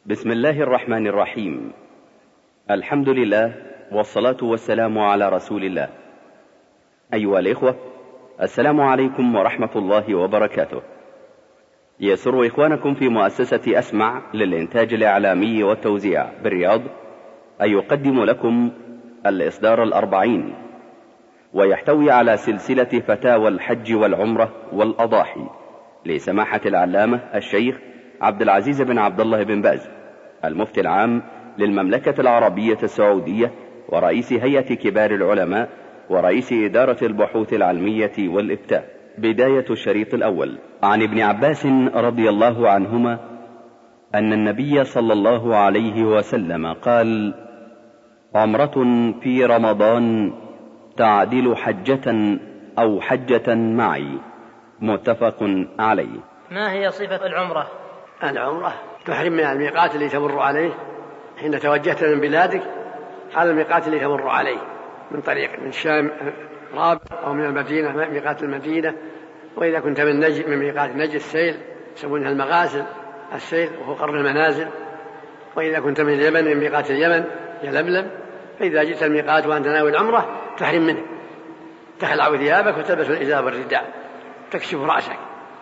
بسم الله الرحمن الرحيم. الحمد لله والصلاة والسلام على رسول الله. أيها الإخوة، السلام عليكم ورحمة الله وبركاته. يسر إخوانكم في مؤسسة أسمع للإنتاج الإعلامي والتوزيع بالرياض أن يقدم لكم الإصدار 40، ويحتوي على سلسلة فتاوى الحج والعمرة والأضاحي لسماحة العلامة الشيخ عبد العزيز بن عبد الله بن باز، المفتي العام للمملكة العربية السعودية ورئيس هيئة كبار العلماء ورئيس إدارة البحوث العلمية والإفتاء. بداية الشريط الأول. عن ابن عباس رضي الله عنهما أن النبي صلى الله عليه وسلم قال: عمرة في رمضان تعدل حجة أو حجة معي. متفق عليه. ما هي صفة العمرة؟ العمرة تحرم من الميقات اللي تمر عليه حين توجهت من بلادك على الميقات اللي تمر عليه من طريق من الشام راب أو من المدينة ميقات المدينة. وإذا كنت من ميقات نجد السيل يسمونها المغاسل السيل وهو قرن المنازل. وإذا كنت من اليمن من ميقات اليمن يلملم. فإذا جئت الميقات وأنت ناوي العمرة تحرم منه، تخلع ثيابك وتلبس الإزار والرداء، تكشف رأسك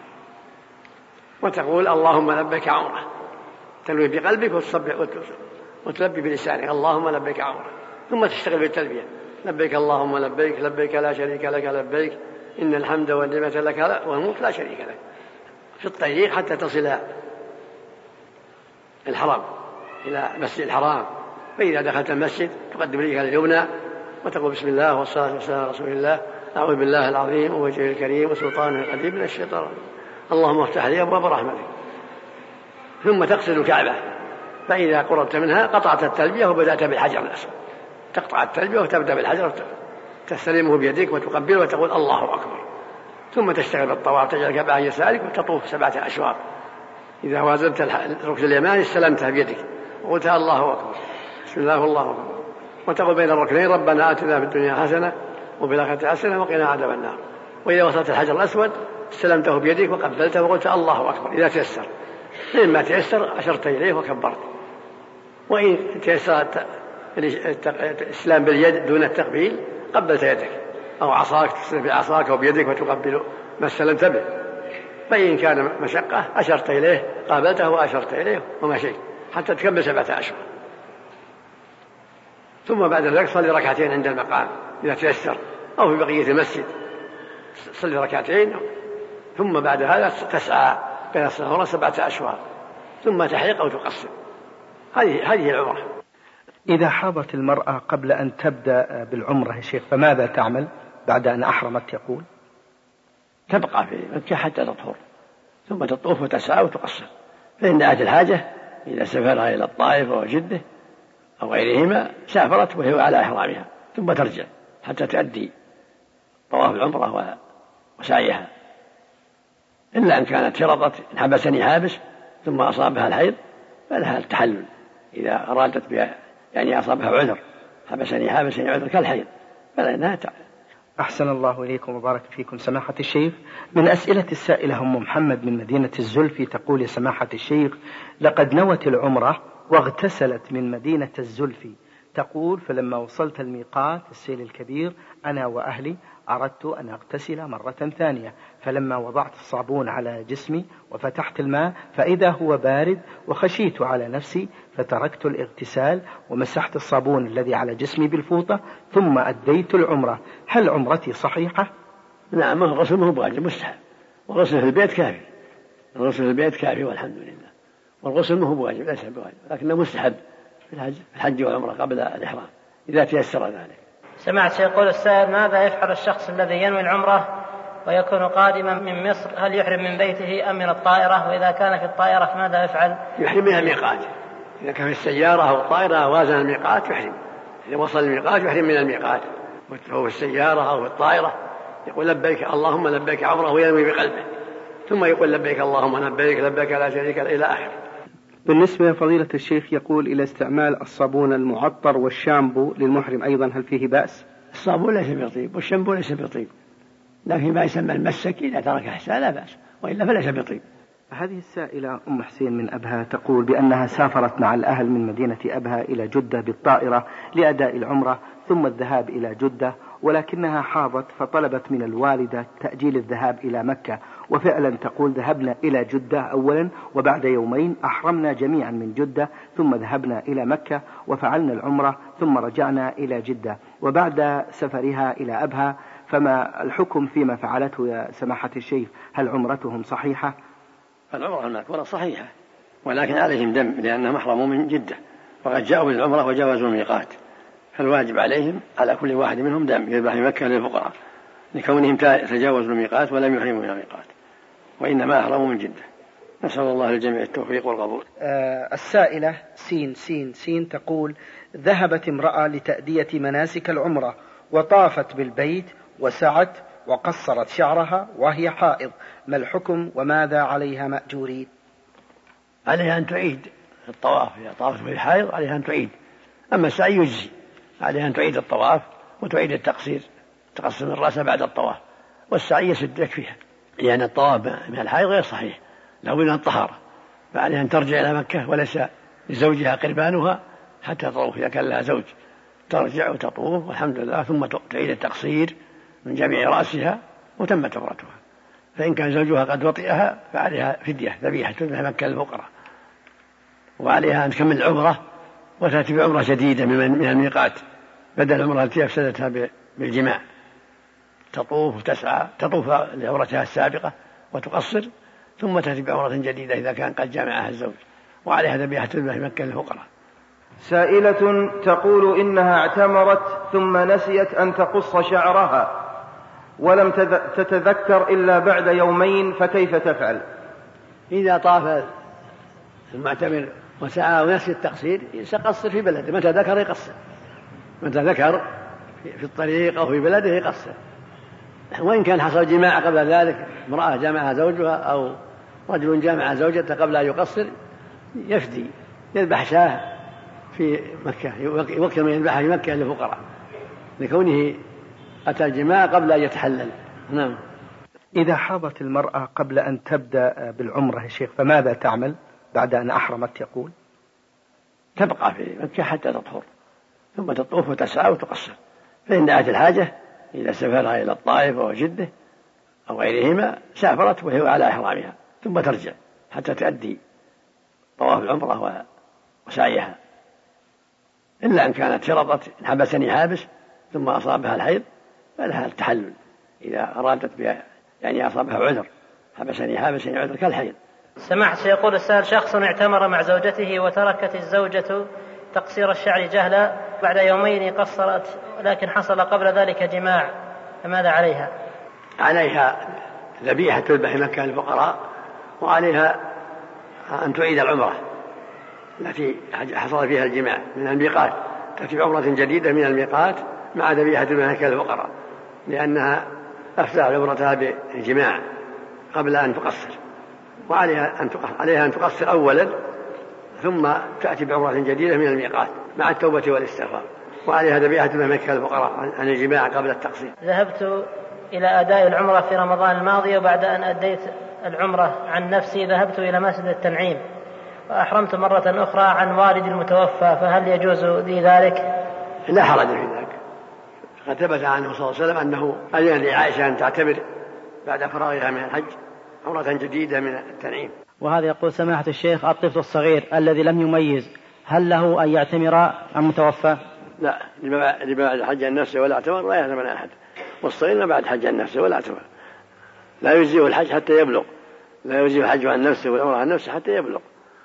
وتقول اللهم لبيك عمرة، تنوي بقلبك وتلبي بلسانك اللهم لبيك عمرة، ثم تشتغل بالتلبية لبيك اللهم لبيك، لبيك لا شريك لك لبيك، إن الحمد والنعمة لك والملك لا شريك لك، في الطريق حتى تصل الحرم إلى مسجد الحرام. فإذا دخلت المسجد تقدم رجلك اليمنى وتقول بسم الله والصلاة والسلام على رسول الله، أعوذ بالله العظيم ووجهه الكريم وسلطانه القديم من الشيطان الرجيم، اللهم افتح لي أبواب رحمتك. ثم تقصد الكعبة، فإذا قربت منها قطعت التلبية وبدأت بالحجر الأسود، تقطع التلبية وتبدأ بالحجر تستلمه بيديك وتقبله وتقول الله أكبر. ثم تشتغل بالطواف، تجعل الكعبة عن يسارك وتطوف 7 أشواط. إذا وازنت الركن اليماني استلمتها بيدك وقلتها الله أكبر، بسم الله والله أكبر، وتقول بين الركنين ربنا آتنا في الدنيا حسنة وفي الآخرة حسنة وقنا عذاب النار. وإذا وصلت الحجر الأسود استلمته بيدك وقبلته وقلت الله أكبر إذا تيسر، فإما تيسر أشرت إليه وكبرت. وإن تيسر الإسلام باليد دون التقبيل قبلت يدك أو عصاك تستلم بعصاك أو بيدك وتقبل ما استلمت به. فإن كان مشقة أشرت إليه قابلته وأشرت إليه ومشيت حتى تكمل 7 أشهر. ثم بعد ذلك صلي ركعتين عند المقام إذا تيسر، أو في بقية المسجد صلي ركعتين. ثم بعد هذا تسعى بين الصلاة والصلاة 7 أشهر، ثم تحلق أو تقصر. هذه العمرة. إذا حاضت المرأة قبل أن تبدأ بالعمرة يا شيخ فماذا تعمل بعد أن أحرمت؟ يقول تبقى في مكة حتى تطهر، ثم تطوف وتسعى وتقصر. فإن دعت الحاجة إذا سافرها إلى الطائف أو جدة أو غيرهما سافرت وهي على إحرامها، ثم ترجع حتى تؤدي طواف العمرة وسعيها. إلا أن كانت فرضت إن حبسني حابس ثم أصابها الحيض فلها التحلل إذا أرادت بها، يعني أصابها عذر، حبسني حابس يعني عذر كالحيض فلأنها تعلل. أحسن الله إليكم وبارك فيكم سماحة الشيخ. من أسئلة السائلة أم محمد من مدينة الزلفي تقول: يا سماحة الشيخ، لقد نوت العمرة واغتسلت من مدينة الزلفي. تقول: فلما وصلت الميقات السيل الكبير أنا وأهلي أردت أن أغتسل مرة ثانية، فلما وضعت الصابون على جسمي وفتحت الماء فإذا هو بارد وخشيت على نفسي فتركت الاغتسال ومسحت الصابون الذي على جسمي بالفوطة ثم أديت العمرة. هل عمرتي صحيحة؟ نعم، الغسل ما هو بواجب، مستحب، والغسل في البيت كافي، الغسل في البيت كافي والحمد لله. والغسل ما هو بواجب، ليس بواجب، لكنه مستحب في الحج والعمرة قبل الإحرام إذا تيسر ذلك. سمعت يقول السائل: ماذا يفعل الشخص الذي ينوي العمرة ويكون قادما من مصر؟ هل يحرم من بيته أم من الطائرة؟ وإذا كان في الطائرة فماذا يفعل؟ يحرم من الميقات. إذا كان في السيارة أو الطائرة وازن الميقات يحرم، إذا وصل الميقات يحرم من الميقات. وهو في السيارة أو في الطائرة يقول لبيك اللهم لبيك عمرة وينوي بقلبه، ثم يقول لبيك اللهم لبيك، لبيك لا شريك لك إلى آخر. بالنسبة لفضيلة الشيخ يقول: إلى استعمال الصابون المعطر والشامبو للمحرم أيضا هل فيه بأس؟ الصابون ليس بطيب والشامبو ليس بطيب، لكن ما يسمى المسك إذا ترك حساء لا بأس، وإلا فليس بطيب. هذه السائلة أم حسين من أبها تقول بأنها سافرت مع الأهل من مدينة أبها إلى جدة بالطائرة لأداء العمرة ثم الذهاب إلى جدة، ولكنها حاضت فطلبت من الوالدة تأجيل الذهاب إلى مكة، وفعلا تقول ذهبنا إلى جدة أولا وبعد يومين أحرمنا جميعا من جدة ثم ذهبنا إلى مكة وفعلنا العمرة ثم رجعنا إلى جدة وبعد سفرها إلى أبها. فما الحكم فيما فعلته يا سماحة الشيخ؟ هل عمرتهم صحيحة؟ العمرة المذكورة صحيحة، ولكن عليهم دم لأنهم أحرموا من جدة وقد جاءوا بالعمرة وجاوزوا الميقات، فالواجب عليهم على كل واحد منهم دم يذبح في مكة للفقراء لكونهم تجاوزوا الميقات ولم يحرموا من الميقات، وإنما أحرموا من جدة. نسأل الله للجميع التوفيق والقبول. السائلة سين تقول ذهبت امرأة لتأدية مناسك العمرة وطافت بالبيت وسعت وقصرت شعرها وهي حائض، ما الحكم وماذا عليها مأجورين؟ عليها أن تعيد الطواف، إذا طافت وهي حائض عليها أن تعيد، أما السعي يجزي، عليها أن تعيد الطواف وتعيد التقصير، تقصر من رأسها بعد الطواف، والسعي يسد يكفيها، لأن الطواف من الحائض غير صحيح له من الطهارة، فعليها أن ترجع إلى مكة وليس لزوجها قربانها حتى تطوف إذا كان لها زوج، ترجع وتطوف والحمد لله ثم تعيد التقصير من جميع رأسها وتمت عمرتها. فإن كان زوجها قد وطئها فعليها فدية ذبيحة تذبح مكة للفقراء، وعليها أن تكمل العمرة وتأتي بعمرة جديدة من الميقات بدل العمرة التي أفسدتها بالجماع، تطوف وتسعى، تطوف لعمرتها السابقة وتقصر ثم تأتي بعمرة جديدة إذا كان قد جامعها الزوج، وعليها ذبيحة تذبح مكة للفقراء. سائلة تقول إنها اعتمرت ثم نسيت أن تقص شعرها ولم تتذكر إلا بعد يومين، فكيف تفعل؟ إذا طاف المعتمر وسعى ونسي التقصير يقصر في بلده، متى ذكر يقصر، متى ذكر في الطريق أو في بلده يقصر. وإن كان حصل جماع قبل ذلك، امرأة جامعها زوجها أو رجل جامع زوجته قبل أن يقصر، يفدي يذبح شاه في مكة، يوكل من يذبحها في مكة للفقراء لكونه أتى الجماع قبل أن يتحلل. نعم. إذا حاضت المرأة قبل أن تبدأ بالعمرة يا شيخ فماذا تعمل بعد أن أحرمت؟ يقول تبقى في مكة حتى تطهر ثم تطوف وتسعى وتقصر، فإن دعت الحاجة إذا سافرها إلى الطائف أو جدة أو غيرهما سافرت وهي على إحرامها ثم ترجع حتى تؤدي طواف العمرة وسعيها، إلا أن كانت شرطت إن حبسني حابس ثم أصابها الحيض فلها التحلل إذا أرادت بها، يعني أصابها عذر، حبسني حابس يعني عذر كالحيض. سمعت يقول السائل شخص اعتمر مع زوجته وتركت الزوجة تقصير الشعر جهلا، بعد يومين قصرت لكن حصل قبل ذلك جماع، فماذا عليها؟ عليها ذبيحة تذبح مكة للفقراء، وعليها أن تعيد العمرة التي حصل فيها الجماع من الميقات، تأتي عمرة جديدة من الميقات مع ذبيحة مكة للفقراء، لأنها أفسد عمرتها بالجماع قبل أن تقصر، وعليها أن تقصر أولا ثم تأتي بعمرة جديدة من الميقات مع التوبة والاستغفار، وعليها ذبيحة مكة للفقراء عن الجماع قبل التقصير. ذهبت إلى أداء العمرة في رمضان الماضي، وبعد أن أديت العمرة عن نفسي ذهبت إلى مسجد التنعيم وأحرمت مرة أخرى عن والدي المتوفى، فهل يجوز لي ذلك؟ لا حرج في ذلك، قد ثبت عنه صلى الله عليه وسلم أنه أذن لعائشة أن تعتمر بعد فراغها من الحج عمرة جديدة من التنعيم. وهذا يقول سماحة الشيخ الطفل الصغير الذي لم يميز هل له أن يعتمر عن متوفى؟ لا، لبعد حج النفس ولا اعتمر لا يعتمر أحد، والصغير بعد حج النفس ولا اعتمر، لا يجزيه الحج حتى يبلغ، لا يجزيه الحج عن نفسه والعمرة عن نفسه حتى يبلغ،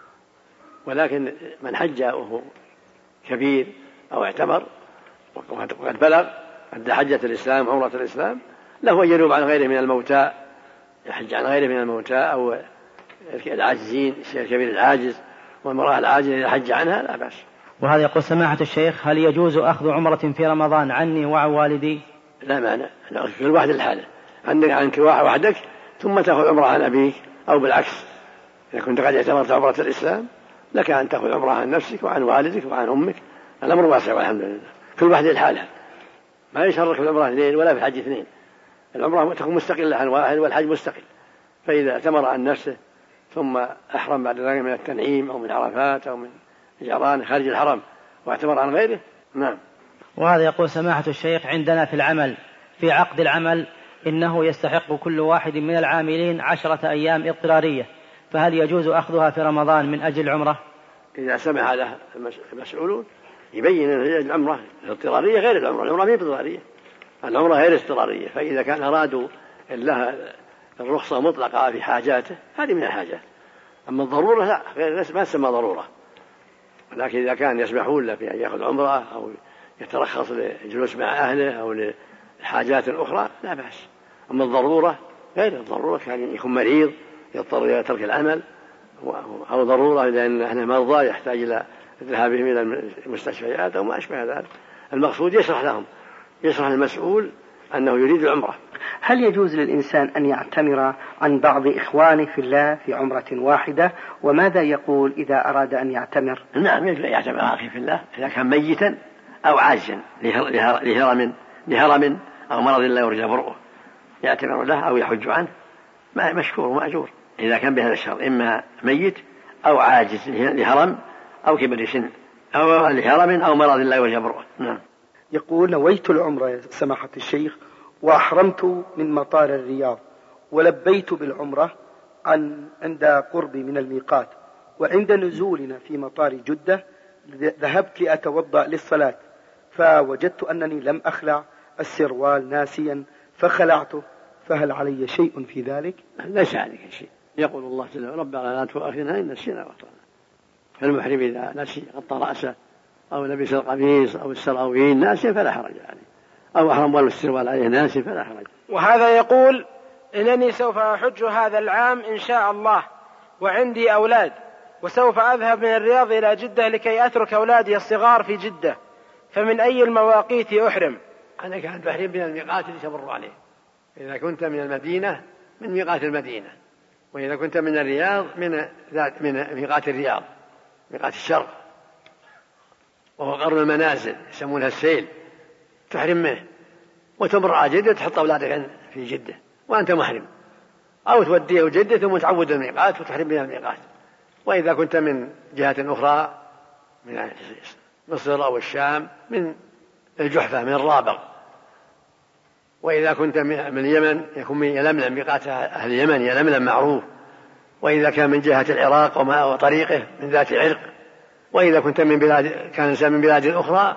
ولكن من حج وهو كبير أو اعتمر وقد بلغ قد حجة الإسلام عمرة الإسلام له أن ينوب عن غيره من الموتى، يحج عن غيره من الموتى أو العاجزين، الكبير العاجز والمرأة العاجزة إذا حج عنها لا بأس. وهذا يقول سماحة الشيخ هل يجوز أخذ عمرة في رمضان عني وعن والدي؟ لا مانع، كل واحد الحالة، عنك وحدك ثم تأخذ عمرة عن أبيك، أو بالعكس إذا كنت قد اعتبرت عمرة الإسلام لك أن تأخذ عمرة عن نفسك وعن والدك وعن أمك، الأمر واسع والحمد لله، كل واحد الحالة، ما يشرك في العمرة اثنين ولا في الحج اثنين، العمرة تكون مستقلة عن واحد والحج مستقل، فإذا اعتمر عن نفسه ثم أحرم بعد ذلك من التنعيم أو من عرفات أو من جيران خارج الحرم واعتمر عن غيره. نعم. وهذا يقول سماحة الشيخ: عندنا في العمل في عقد العمل إنه يستحق كل واحد من العاملين 10 أيام اضطرارية، فهل يجوز أخذها في رمضان من أجل العمرة؟ إذا سمح له المسؤولون يبين أن العمرة الاضطرارية غير العمرة. العمرة هي اضطرارية، العمرة غير اضطرارية. فإذا كان أرادوا لها الرخصة مطلقة في حاجاته هذه من الحاجات. أما الضرورة لا، ما تسمى ضرورة. لكن إذا كان يسمحون له في أن يأخذ عمرة أو يترخص للجلوس مع أهله أو لحاجات أخرى لا بأس. أما الضرورة غير الضرورة، كان يكون مريض يضطر إلى ترك العمل، أو ضرورة لأن أهل مرضى يحتاج إلى ذهابهم إلى المستشفيات أو ما أشبه ذلك. المقصود يشرح المسؤول أنه يريد العمرة. هل يجوز للإنسان أن يعتمر عن بعض إخوانه في الله في عمرة واحدة؟ وماذا يقول إذا أراد أن يعتمر؟ نعم، يعتمر أخي في الله إذا كان ميتا أو عاجزا لهرم أو مرض لا يرجى برؤه، يعتمر له أو يحج عنه مشكور ومأجور إذا كان بهذا الشر، إما ميت أو عاجز لهرم أو كبر سن أو لهرم أو مرض لا يرجى برؤه. نعم. يقول: نويت العمرة يا سماحة الشيخ وأحرمت من مطار الرياض ولبيت بالعمرة عند قربي من الميقات، وعند نزولنا في مطار جدة ذهبت لأتوضأ للصلاة فوجدت أنني لم أخلع السروال ناسيا فخلعته، فهل علي شيء في ذلك؟ ليس عليك شيء. يقول الله جل وعلا: ربنا لا تؤاخذنا إن نسينا وأخطأنا. فالمحرم إذا نسي غطى رأسه أو لبس القميص أو السراويل ناسيا فلا حرج عليه، أو أحرم والسروال عليه ناسيا فلا حرج. وهذا يقول: إنني سوف أحج هذا العام إن شاء الله، وعندي أولاد، وسوف أذهب من الرياض إلى جدة لكي أترك أولادي الصغار في جدة، فمن أي المواقيت أحرم؟ عليك أن تحرم من الميقات الذي تمر عليه. إذا كنت من المدينة من ميقات المدينة، وإذا كنت من الرياض من ميقات الرياض، ميقات الشرق، وهو قرن المنازل يسمونها السيل، تحرم منه وتمر على جدة تحط أولادك في جدة وأنت محرم، أو توديه جدة ثم تعود الميقات وتحرم من الميقات. وإذا كنت من جهة أخرى من مصر أو الشام من الجحفة من الرابغ. وإذا كنت من اليمن يكون من يلملم، ميقات أهل اليمن يلملم معروف. وإذا كان من جهة العراق وطريقه من ذات عرق. وإذا كنت من بلاد كان إنسان من بلاد أخرى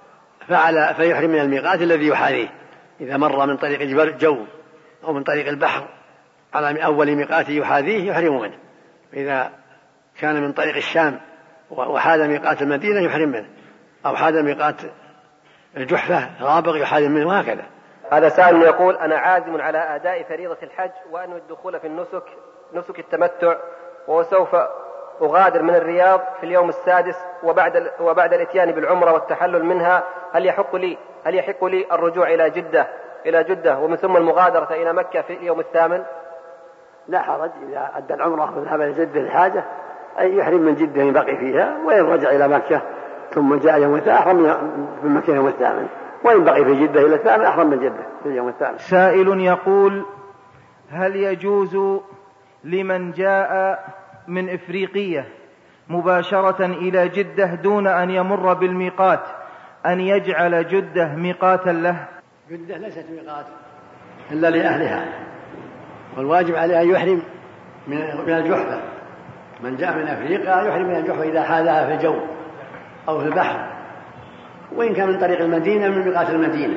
فيحرم من الميقات الذي يحاذيه. إذا مر من طريق الجو أو من طريق البحر على أول ميقات يحاذيه يحرم منه. إذا كان من طريق الشام وحاذ ميقات المدينة يحرم منه، أو حاذ ميقات الجحفة رابغ يحرم منه، وهكذا. هذا سائل يقول: أنا عازم على أداء فريضة الحج وأنوي الدخول في نسك التمتع، وسوف أغادر من الرياض في اليوم السادس وبعد الاتيان بالعمرة والتحلل منها، هل يحق لي الرجوع إلى جدة ومن ثم المغادرة إلى مكة في اليوم الثامن؟ لا حرج، إذا أدى العمرة وذهب إلى جدة الحاجة أي يحرم من جدة يبقي فيها، وإن رجع إلى مكة ثم جاء يوم الثامن أحرم من مكة يوم الثامن، وإن بقي في جدة إلى الثامن أحرم من جدة في اليوم الثامن. سائل يقول: هل يجوز لمن جاء من إفريقية مباشرة إلى جدة دون أن يمر بالميقات أن يجعل جدة ميقاتا له؟ جدة ليست ميقات إلا لأهلها، والواجب عليه أن يحرم من الجحفة. من جاء من أفريقيا يحرم من الجحفة إذا حالها في الجو أو في البحر، وإن كان من طريق المدينة من ميقات المدينة.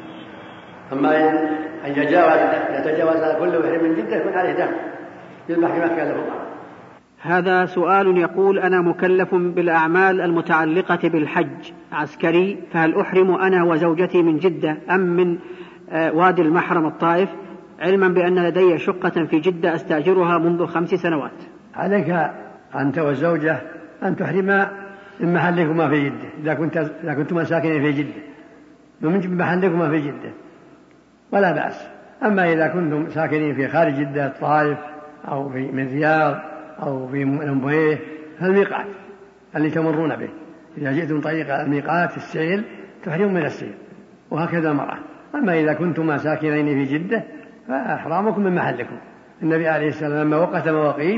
أما أن يتجاوز على كل ويحرم من جدة يكون عليه دم للمحرمات كان له الله. هذا سؤال يقول: أنا مكلف بالأعمال المتعلقة بالحج عسكري، فهل أحرم أنا وزوجتي من جدة أم من وادي المحرم الطائف، علما بأن لدي شقة في جدة أستأجرها منذ 5 سنوات؟ عليك أنت والزوجة أن تحرما من محلكما في جدة إذا كنتما ساكنين في جدة، من محلكما في جدة ولا بأس. أما إذا كنتم ساكنين في خارج جدة الطائف أو من رياض أو في منبويه فالميقات اللي تمرون به، إذا جئتم طريق الميقات السيل تحرمون من السيل، وهكذا المرأة. أما إذا كنتما ساكنين في جدة فإحرامكم من محلكم. النبي عليه السلام لما وقت مواقيت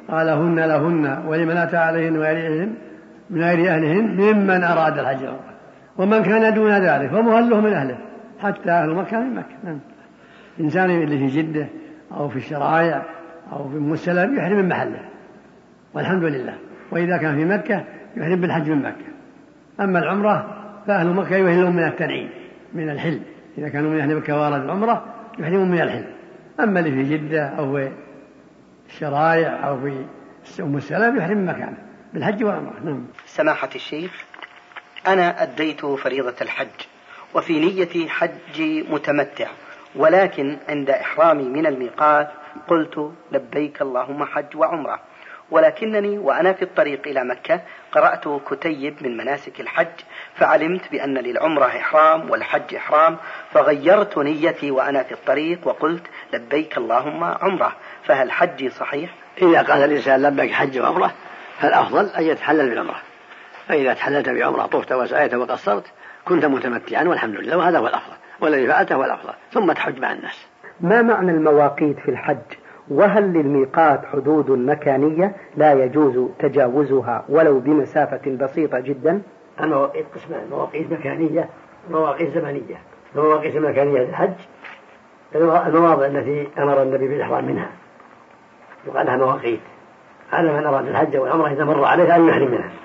قال هن لهن ولمن أتى عليهن من غير أهلهن ممن أراد الحج والعمرة. ومن كان دون ذلك فمهله من أهله حتى أهل مكة من مكة. إنسان اللي في جدة أو في الشرايع أو في السلام يحرم من محله والحمد لله. وإذا كان في مكة يحرم بالحج من مكة. أما العمرة فأهل مكة يهلون من التنعيم من الحل، إذا كانوا من أهل مكة وارد العمرة يحرمون من الحل. أما اللي في جدة أو في الشرايع أو في السلام يحرم من مكانه بالحج والعمرة. سماحة الشيخ، أنا أديت فريضة الحج وفي نيتي حج متمتع، ولكن عند إحرامي من الميقات قلت لبيك اللهم حج وعمرة، ولكنني وأنا في الطريق إلى مكة قرأت كتيب من مناسك الحج فعلمت بأن للعمرة إحرام والحج إحرام، فغيرت نيتي وأنا في الطريق وقلت لبيك اللهم عمرة، فهل حجي صحيح؟ إذا قال الإنسان لبيك حج وعمرة فالأفضل أن يتحلل بالعمرة، فإذا تحللت بعمرة طفت وسعيت وقصرت كنت متمتعا والحمد لله، وهذا هو الأفضل والذي فعلته هو الأفضل، ثم تحج مع الناس. ما معنى المواقيت في الحج؟ وهل للميقات حدود مكانية لا يجوز تجاوزها ولو بمسافة بسيطة جدا؟ المواقيت قسمان: مواقيت مكانية ومواقيت زمنية. المواقيت المكانية للحج المواضع التي أمر النبي بالإحرام منها يقال لها مواقيت، على من أراد الحج والعمرة إذا مر عليه أن يحرم منها.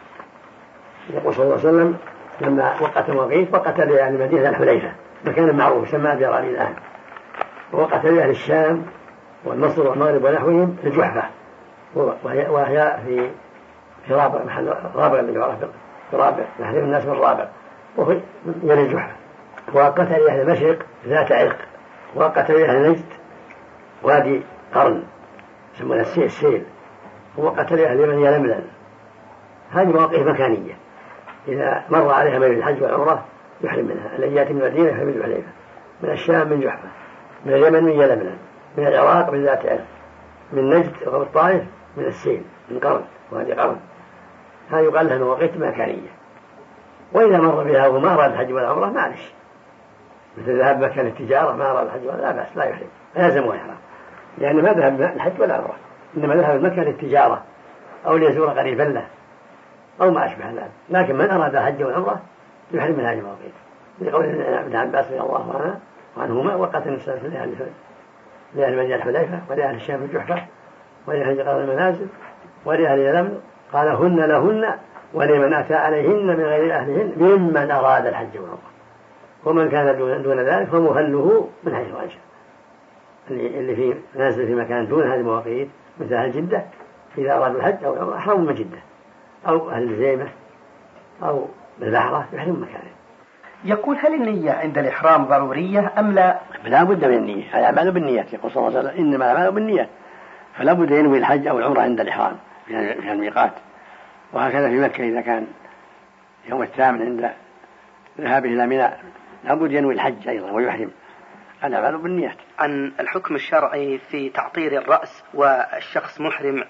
يقول صلى الله عليه وسلم لما وقت مواقيت وقت لأهل مدينة الحليفة مكان معروف يسمى أبي رابي الآن، ووقت لأهل الشام والمصر والمغرب ونحوهم في الجحفة، وهي في رابع محل رابع اللي يعرف في رابع نحن الناس من رابع وفي يلي الجحفة. ووقت لأهل المشرق ذات عرق، ووقت لأهل نجد وادي قرن يسمونه السيل، ووقت لأهل اليمن يلملم. هذه مواقف مكانية إذا مر عليها من الحج والعمرة يحرم منها. الذي يأتي من المدينة يحرم من الحليفة، من الشام من جحفة، من اليمن من يلملم، من العراق من ذات عرق، من نجد ومن الطائف من السيل من قرن وهذه قرن. هذه يقال لها مواقيت مكانية. وإذا مر بها وما أراد الحج والعمرة معلش، مثل ذهب مكان التجارة ما أراد الحج ولا بأس لا يحرم، لا يلزم إحرام، لأن ما ذهب الحج ولا عمرة، إنما ذهب مكان التجارة أو ليزور قريبا له أو ما أشبه ذلك. لكن من أراد الحج والعمرة يحرم من هذه المواقيت، لقول ابن عباس رضي الله عنهما: وقت النساء لأهل مدينة الحليفة ولأهل الشام في الجحفة ولأهل قرى المنازل ولأهل اليمن قال هن لهن ولمن أتى عليهن من غير أهلهن ممن أراد الحج والعمرة. ومن كان دون ذلك فمهله من حيث أنشأ. اللي في نازل في مكان دون هذه المواقيت مثل أهل جدة إذا أراد الحج أو العمرة أحرم من جدة، أو أهل الزيمة أو بالبحرة يحرم مكانه. يقول: هل النية عند الإحرام ضرورية أم لا؟ لا بد من النية، الأعمال بالنيات، يقول صلى الله عليه وسلم: إنما الأعمال بالنيات، فلا بد ينوي الحج أو العمرة عند الإحرام في الميقات. وهكذا في مكة إذا كان يوم الثامن عند ذهابه إلى منى لا بد ينوي الحج أيضا ويحرم. الأعمال بالنيات. عن الحكم الشرعي في تعطير الرأس والشخص محرم: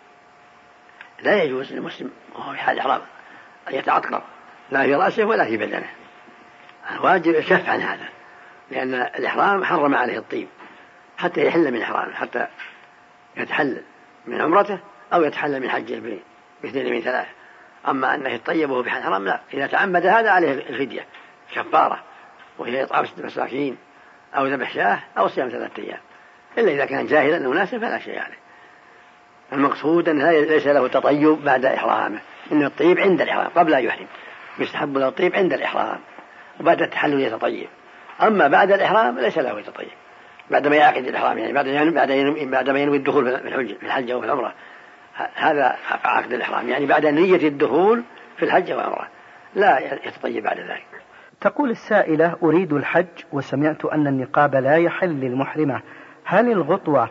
لا يجوز للمسلم وهو في حال إحرام أن يتعطر لا في رأسه ولا في بدنه، الواجب الكف عن هذا، لأن الإحرام حرم عليه الطيب حتى يحل من إحرامه، حتى يتحلل من عمرته أو يتحلل من حجه باثنين من ثلاثة. أما أنه يطيب وهو في حال إحرام لا، إذا تعمد هذا عليه الفدية كفارة، وهي إطعام 6 مساكين أو ذبح شاة أو صيام 3 أيام، إلا إذا كان جاهلا أنه ناسا فلا شيء عليه. المقصود أن ليس له تطيب بعد إحرامه، إن الطيب عند الإحرام قبل أن يحرم، يستحب له الطيب عند الإحرام وبعد التحلل يتطيب. أما بعد الإحرام ليس له يتطيب بعدما يعقد الإحرام، يعني بعدما ينوي الدخول في الحج أو في العمرة، هذا عقد الإحرام، يعني بعد نية الدخول في الحج والعمرة لا يتطيب بعد ذلك. تقول السائلة: أريد الحج وسمعت أن النقاب لا يحل للمحرمة، هل الغطوة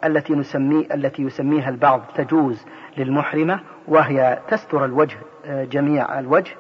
التي يسميها البعض تجوز للمحرمة وهي تستر الوجه جميع الوجه؟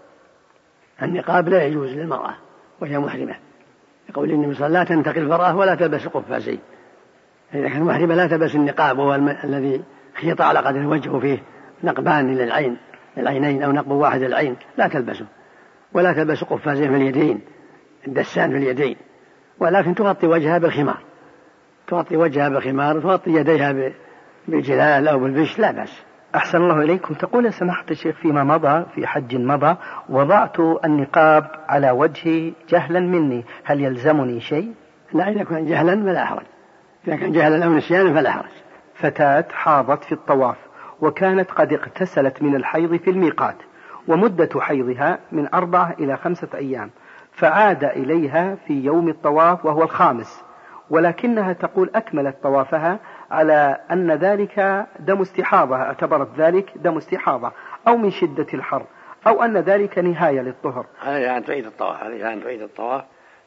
النقاب لا يجوز للمرأة وهي محرمة، يقول النبي صلى الله عليه وسلم: لا تنتقي الفرأة ولا تلبس قفازين. إذا كان محرمة لا تلبس النقاب، وهو الذي خيط على قدر الوجه فيه نقبان للعينين أو نقب واحد للعين، لا تلبسه، ولا تلبس قفازين في اليدين، الدسان في اليدين، ولكن تغطي وجهها بالخمار، تغطي وجهها بالخمار وتغطي يديها بالجلال أو بالبش لا بأس. أحسن الله إليكم. تقول سماحة الشيخ فيما مضى في حج مضى وضعت النقاب على وجهي جهلا مني، هل يلزمني شيء؟ لا، إذا كان جهلا فلا حرج، إذا كان جهلا أو نسيانا فلا حرج. فتاة حاضت في الطواف وكانت قد اغتسلت من الحيض في الميقات، ومدة حيضها من 4 إلى 5 أيام، فعاد إليها في يوم الطواف وهو الخامس، ولكنها تقول أكملت طوافها على أن ذلك دم استحاضة، اعتبرت ذلك دم استحاضة أو من شدة الحر، أو أن ذلك نهاية للطهر. عليها أن تعيد الطواف،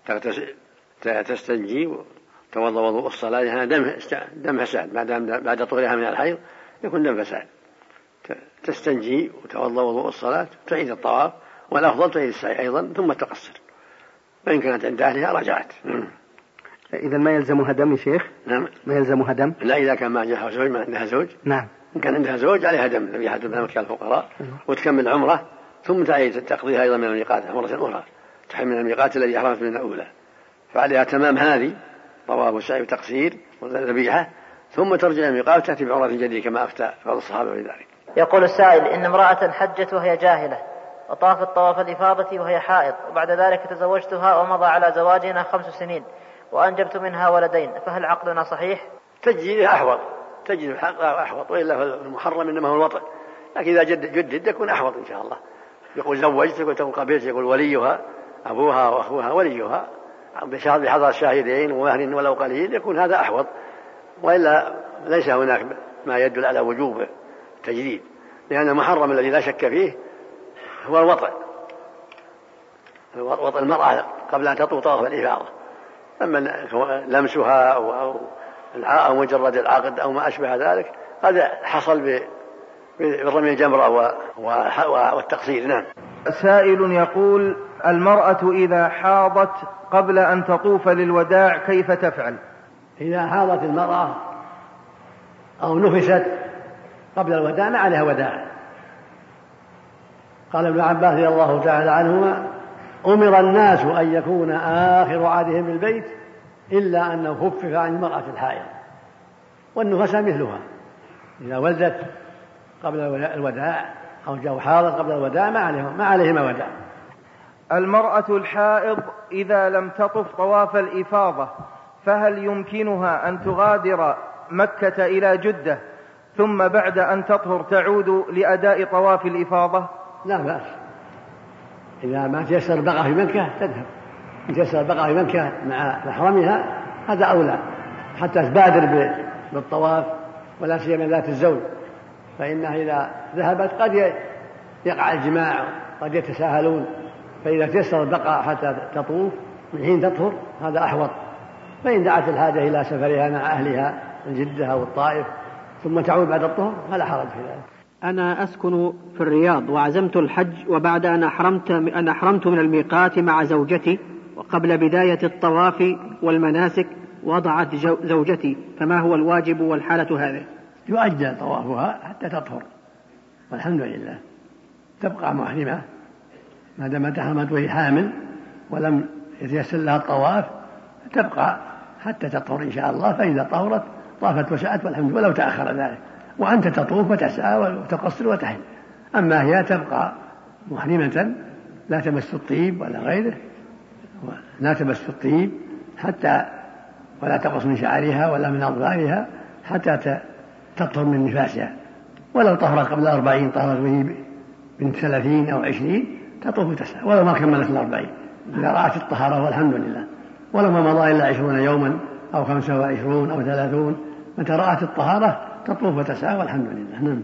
تستنجي وتوضأ وضوء الصلاة، لأنها دم فساد بعد طهرها من الحيض يكون دم فساد، تستنجي وتوضأ وضوء الصلاة، تعيد الطواف، والأفضل تعيد السعي أيضا ثم تقصر، وإن كانت عند أهلها رجعت. إذا ما يلزمها دم يا شيخ؟ نعم. ما يلزمها دم؟ لا، إذا كان ما عندها زوج، ما عندها زوج. نعم. إن كان عندها زوج عليها دم، النبي حدث عن الفقراء، وتكمل عمره ثم تعيد تقضيها أيضا من الميقات مرة أخرى، تحرم من الميقات الذي أحرمت من الأولى، فعليها تمام هذه طواف وسعي وتقصير وذبيحة، ثم ترجع الميقات وتأتي بعمرة جديدة كما أفتى بعض الصحابة بذلك. يقول السائل: إن امرأة حجت وهي جاهلة وطافت طواف الإفاضة وهي حائض، وبعد ذلك تزوجتها ومضى على زواجنا 5 سنين وأنجبت منها ولدين، فهل عقدنا صحيح؟ تجد الحق أحوط، وإلا المحرم إنما هو الوطن، لكن إذا جدد يكون أحوط إن شاء الله. يقول زوجت، يقول قبلت، يقول وليها أبوها وأخوها وليها بحضر شاهدين ومهر ولو قليل، يكون هذا أحوط، وإلا ليس هناك ما يدل على وجوب تجديد، لأن المحرم الذي لا شك فيه هو الوطن المرأة قبل أن تطوف طواف الإفاضة، أما لمسها أو مجرد العقد أو ما أشبه ذلك هذا حصل برمي الجمرة والتقصير. نعم. سائل يقول: المرأة إذا حاضت قبل أن تطوف للوداع كيف تفعل؟ إذا حاضت المرأة أو نفست قبل الوداع ما عليها وداع. قال ابن عباس رضي الله تعالى عنهما: أمر الناس أن يكون آخر عهدهم بالبيت إلا أنه خفف عن المرأة الحائض، والنفساء مثلها إذا ولدت قبل الوداع أو جو حاضت قبل الوداع ما عليهما وداع. المرأة الحائض إذا لم تطف طواف الإفاضة فهل يمكنها أن تغادر مكة إلى جدة ثم بعد أن تطهر تعود لأداء طواف الإفاضة؟ لا بأس، إذا ما تيسر بقى في مكة تذهب، إن تيسر بقى في مكة مع محرمها هذا أولى، حتى تبادر بالطواف، ولا سيما ذات الزوج، فإنها إذا ذهبت قد يقع الجماع، قد يتساهلون، فإذا تيسر البقاء حتى تطوف من حين تطهر هذا أحوط. فإن دعت الحاجة إلى سفرها مع أهلها الجدة أو الطائف ثم تعود بعد الطهر فلا حرج في ذلك. أنا أسكن في الرياض وعزمت الحج، وبعد أن أحرمت من الميقات مع زوجتي، وقبل بداية الطواف والمناسك وضعت زوجتي، فما هو الواجب والحالة هذه؟ يؤجل طوافها حتى تطهر، والحمد لله، تبقى محرمة ما دامت أحرمت وهي حامل ولم يتيسر لها الطواف، تبقى حتى تطهر إن شاء الله، فإذا طهرت طافت وسعت والحمد، ولو تأخر ذلك، وأنت تطوف وتسعى وتقصر وتحل. أما هي تبقى محرمة لا تمس الطيب ولا غيره، لا تمس الطيب حتى ولا تقص من شعرها ولا من أظفارها حتى تطهر من نفاسها، ولو طهرت قبل 40 طهرت من 30 أو 20 تطوف وتسعى، ولو ما كملت 40 إذا رأت الطهارة والحمد لله، ولو ما مضى إلا 20 يوما أو 25 أو 30 متى رأت الطهارة تطوف وتسعى والحمد لله. نعم.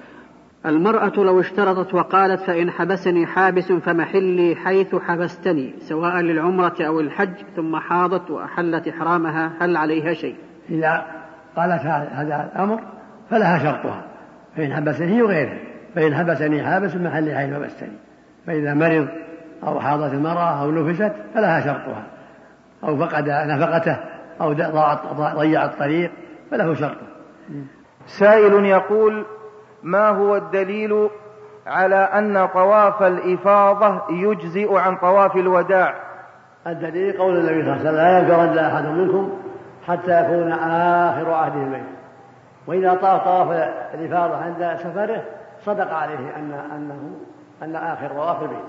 المرأة لو اشترطت وقالت: فإن حبسني حابس فمحلي حيث حبستني، سواء للعمرة أو الحج، ثم حاضت وأحلت إحرامها، هل عليها شيء؟ إذا قالت هذا الأمر فلها شرطها، فإن حبسني وغيره، فإن حبسني حابس محلي حيث حبستني، فإذا مرض أو حاضت المرأة أو نفست فلها شرطها، أو فقد نفقته أو ضيع الطريق فله شرطه. سائل يقول: ما هو الدليل على أن طواف الإفاضة يجزئ عن طواف الوداع؟ الدليل قول النبي صلى الله عليه وسلم: لا يجرن أحد منكم حتى يكون آخر عهده البيت، وإذا طاف طواف الإفاضة عند سفره صدق عليه أن آخر طواف البيت.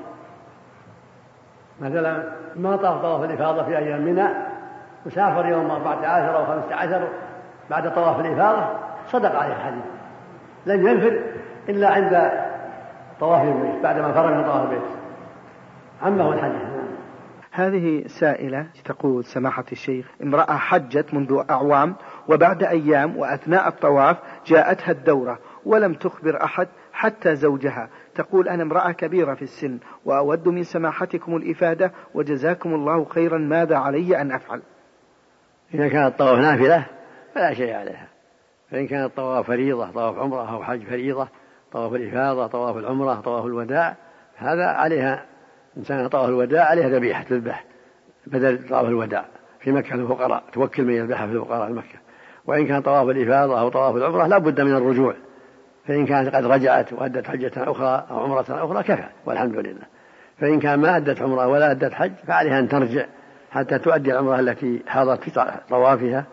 مثلا ما طاف طواف الإفاضة في أيام منى وسافر يوم 14 أو 15 بعد طواف الإفاضة صدق عليه الحديث، لن ينفر إلا عند طواف البيت بعدما فرغ من طواف البيت، عمه الحديث. هذه سائلة تقول: سماحة الشيخ، امرأة حجت منذ أعوام وبعد أيام وأثناء الطواف جاءتها الدورة ولم تخبر أحد حتى زوجها. تقول: أنا امرأة كبيرة في السن وأود من سماحتكم الإفادة وجزاكم الله خيرا، ماذا علي أن أفعل؟ إذا كان الطواف نافلة فلا شيء عليها، فإن كان الطواف فريضة، طواف عمرة أو حج فريضة، طواف الإفاضة، طواف العمرة، طواف الوداع، هذا عليها إنسان طواف الوداع عليها ذبيحة تذبح بدل طواف الوداع في مكة الفقراء، توكل من يذبحها في الفقراء في مكة. وإن كان طواف الإفاضة أو طواف العمرة لا بد من الرجوع، فإن كانت قد رجعت وأدت حجة أخرى أو عمرة أخرى كفى والحمد لله. فإن كان ما أدت عمرة ولا أدت حج فعليها أن ترجع حتى تؤدي العمرة التي حاضت في طوافها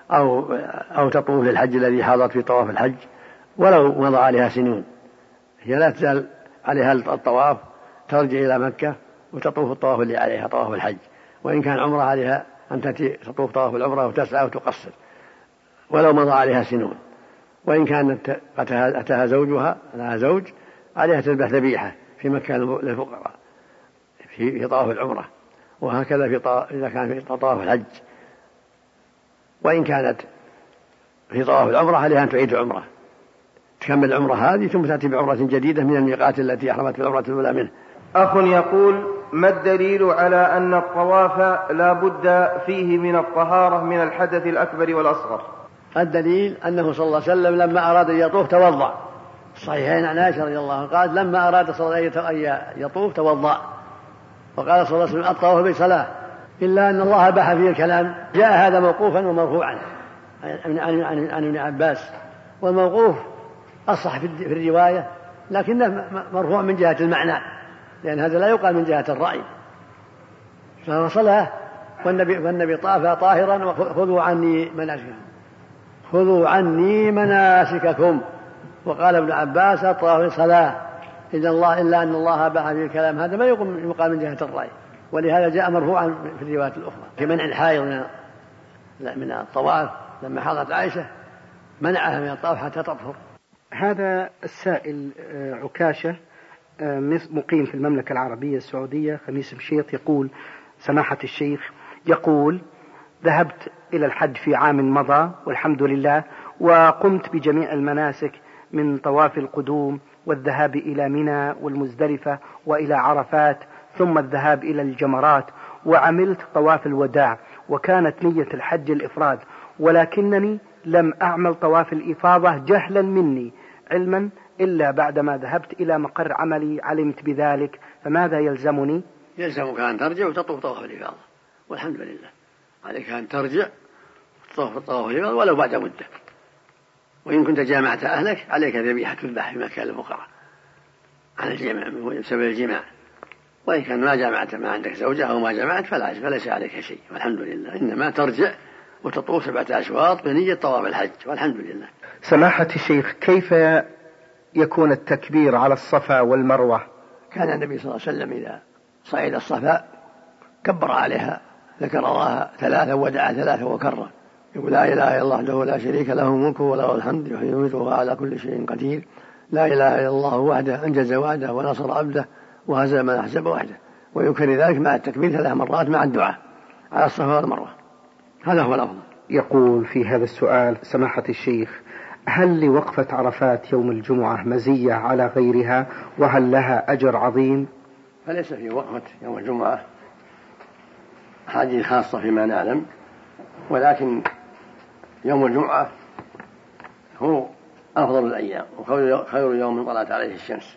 أو تطوف للحج الذي حاضت في طواف الحج ولو مضى عليها سنون، هي لا تزال عليها الطواف، ترجع إلى مكة وتطوف الطواف اللي عليها طواف الحج. وإن كان عمرة عليها أن تطوف طواف العمرة وتسعى وتقصر ولو مضى عليها سنون. وإن كانت أتاها زوجها لها زوج عليها تذبح ذبيحة في مكة للفقراء في طواف العمرة، وهكذا إذا كان في طواف الحج. وإن كانت في طواف العمرة عليها أن تعيد عمرة، تكمل العمرة هذه ثم تأتي بعمرة جديدة من الميقات التي أحرمت بالعمرة الأولى منه. أخ يقول: ما الدليل على أن الطواف لا بد فيه من الطهارة من الحدث الأكبر والأصغر؟ الدليل أنه صلى الله عليه وسلم لما أراد أن يطوف توضأ، الصحيحين عن عائشة رضي الله عنها قالت: لما أراد صلى الله عليه وسلم أن يطوف توضأ. وقال صلى الله عليه وسلم: الطواف بصلاة، إلا أن الله أباح فيه الكلام. جاء هذا موقوفا ومرفوعا عن ابن عباس، والموقوف أصح في الرواية لكنه مرفوع من جهة المعنى، لأن هذا لا يقال من جهة الرأي. فهو صلاة والنبي طاف طاهرا، خذوا عني مناسككم. وقال ابن عباس: الطواف صلاة إلا أن الله أباح فيه الكلام. هذا ما يقال من جهة الرأي، ولهذا جاء مرفوعا في الروايات الأخرى في منع الحائض من الطواف لما حاضت عائشة منعها من الطواف حتى تطهر. هذا السائل عكاشة مقيم في المملكة العربية السعودية خميس مشيط يقول: سماحة الشيخ، يقول: ذهبت إلى الحج في عام مضى والحمد لله، وقمت بجميع المناسك من طواف القدوم والذهاب إلى منى والمزدلفة وإلى عرفات ثم الذهاب إلى الجمرات، وعملت طواف الوداع، وكانت نية الحج الإفراد، ولكنني لم أعمل طواف الإفاضة جهلا مني، علما إلا بعدما ذهبت إلى مقر عملي علمت بذلك، فماذا يلزمني؟ يلزمك أن ترجع وتطوف طواف الإفاضة والحمد لله. عليك أن ترجع وتطوف طواف الإفاضة ولو بعد مدة. وإن كنت جامعت أهلك عليك ذبيحة تذبح في مكان الفقراء عن الجماع بسبب الجماع. وإن كان ما جامعت، ما عندك زوجة أو ما جامعت فليس عليك شيء والحمد لله، إنما ترجع وتطوف 7 أشواط بنية طواف الحج والحمد لله. سماحة الشيخ، كيف يكون التكبير على الصفا والمروة؟ كان النبي صلى الله عليه وسلم إذا صعد الصفا كبر عليها، ذكر الله 3 ودعا 3 وكرر، يقول: لا إله إلا الله وحده لا شريك له الملك وله الحمد يحيي ويميت وهو على كل شيء قدير، لا إله إلا الله وحده أنجز وعده ونصر عبده وهزم من أحزب وحده. ويكرر ذلك مع التكبير 3 مرات مع الدعاء على الصفا والمروة، هذا هو الأفضل. يقول في هذا السؤال: سماحة الشيخ، هل لوقفة عرفات يوم الجمعة مزية على غيرها، وهل لها أجر عظيم؟ فليس في وقفة يوم الجمعة حاجة خاصة فيما نعلم، ولكن يوم الجمعة هو أفضل الأيام وخير يوم طلعت عليه الشمس،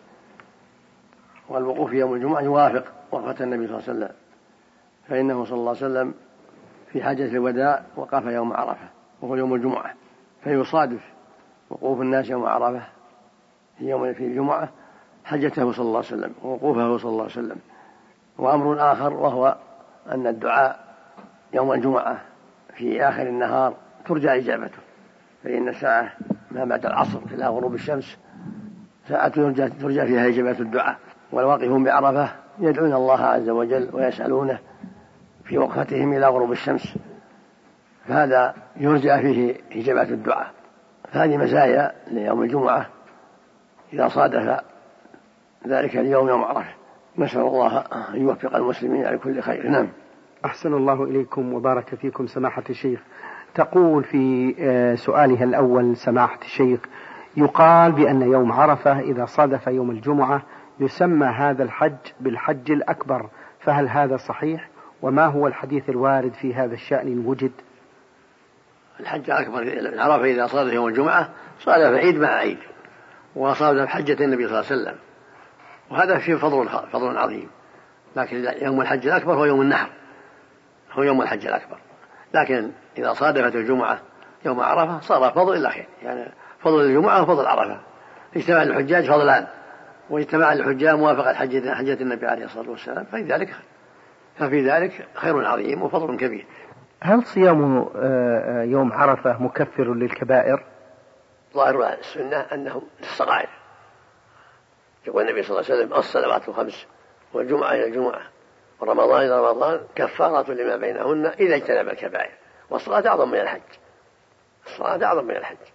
والوقوف في يوم الجمعة يوافق وقفة النبي صلى الله عليه وسلم، فإنه صلى الله عليه وسلم في حجة الوداع وقف يوم عرفة وهو يوم الجمعة، فيصادف وقوف الناس يوم عرفة في الجمعة حجته صلى الله عليه وسلم ووقوفه صلى الله عليه وسلم. وأمر آخر وهو أن الدعاء يوم الجمعة في آخر النهار ترجى إجابته، فإن الساعة ما بعد العصر إلى غروب الشمس ساعة ترجى فيها إجابة الدعاء، والواقفون بعرفة يدعون الله عز وجل ويسألونه في وقفتهم إلى غروب الشمس، فهذا يرجى فيه إجابة الدعاء. هذه مزايا ليوم الجمعة إذا صادف ذلك اليوم يوم عرفة. نسأل الله أن يوفق المسلمين على كل خير. نعم. أحسن الله إليكم وبارك فيكم سماحة الشيخ. تقول في سؤالها الأول سماحة الشيخ: يقال بأن يوم عرفة إذا صادف يوم الجمعة يسمى هذا الحج بالحج الأكبر، فهل هذا صحيح؟ وما هو الحديث الوارد في هذا الشأن إن وجد؟ الحج الأكبر عرفة إذا صادف يوم الجمعة صادف عيد مع عيد، وصادف حجة النبي صلى الله عليه وسلم، وهذا فيه فضل عظيم. لكن يوم الحج الأكبر هو يوم النحر، هو يوم الحج الأكبر. لكن إذا صادفت الجمعة يوم عرفة صار فضل إلا خير، يعني فضل الجمعة وفضل عرفة. اجتمع الحجاج فضلان، واجتمع الحجاج موافقة حجة النبي عليه الصلاة والسلام، ففي ذلك خير عظيم وفضل كبير. هل صيام يوم عرفة مكفر للكبائر؟ ظاهر السنة أنه للصغائر. يقول النبي صلى الله عليه وسلم: الصلوات الخمس والجمعة إلى الجمعة ورمضان إلى رمضان كفارة لما بينهن إذا اجتنب الكبائر. والصلاة أعظم من الحج، الصلاة أعظم من الحج.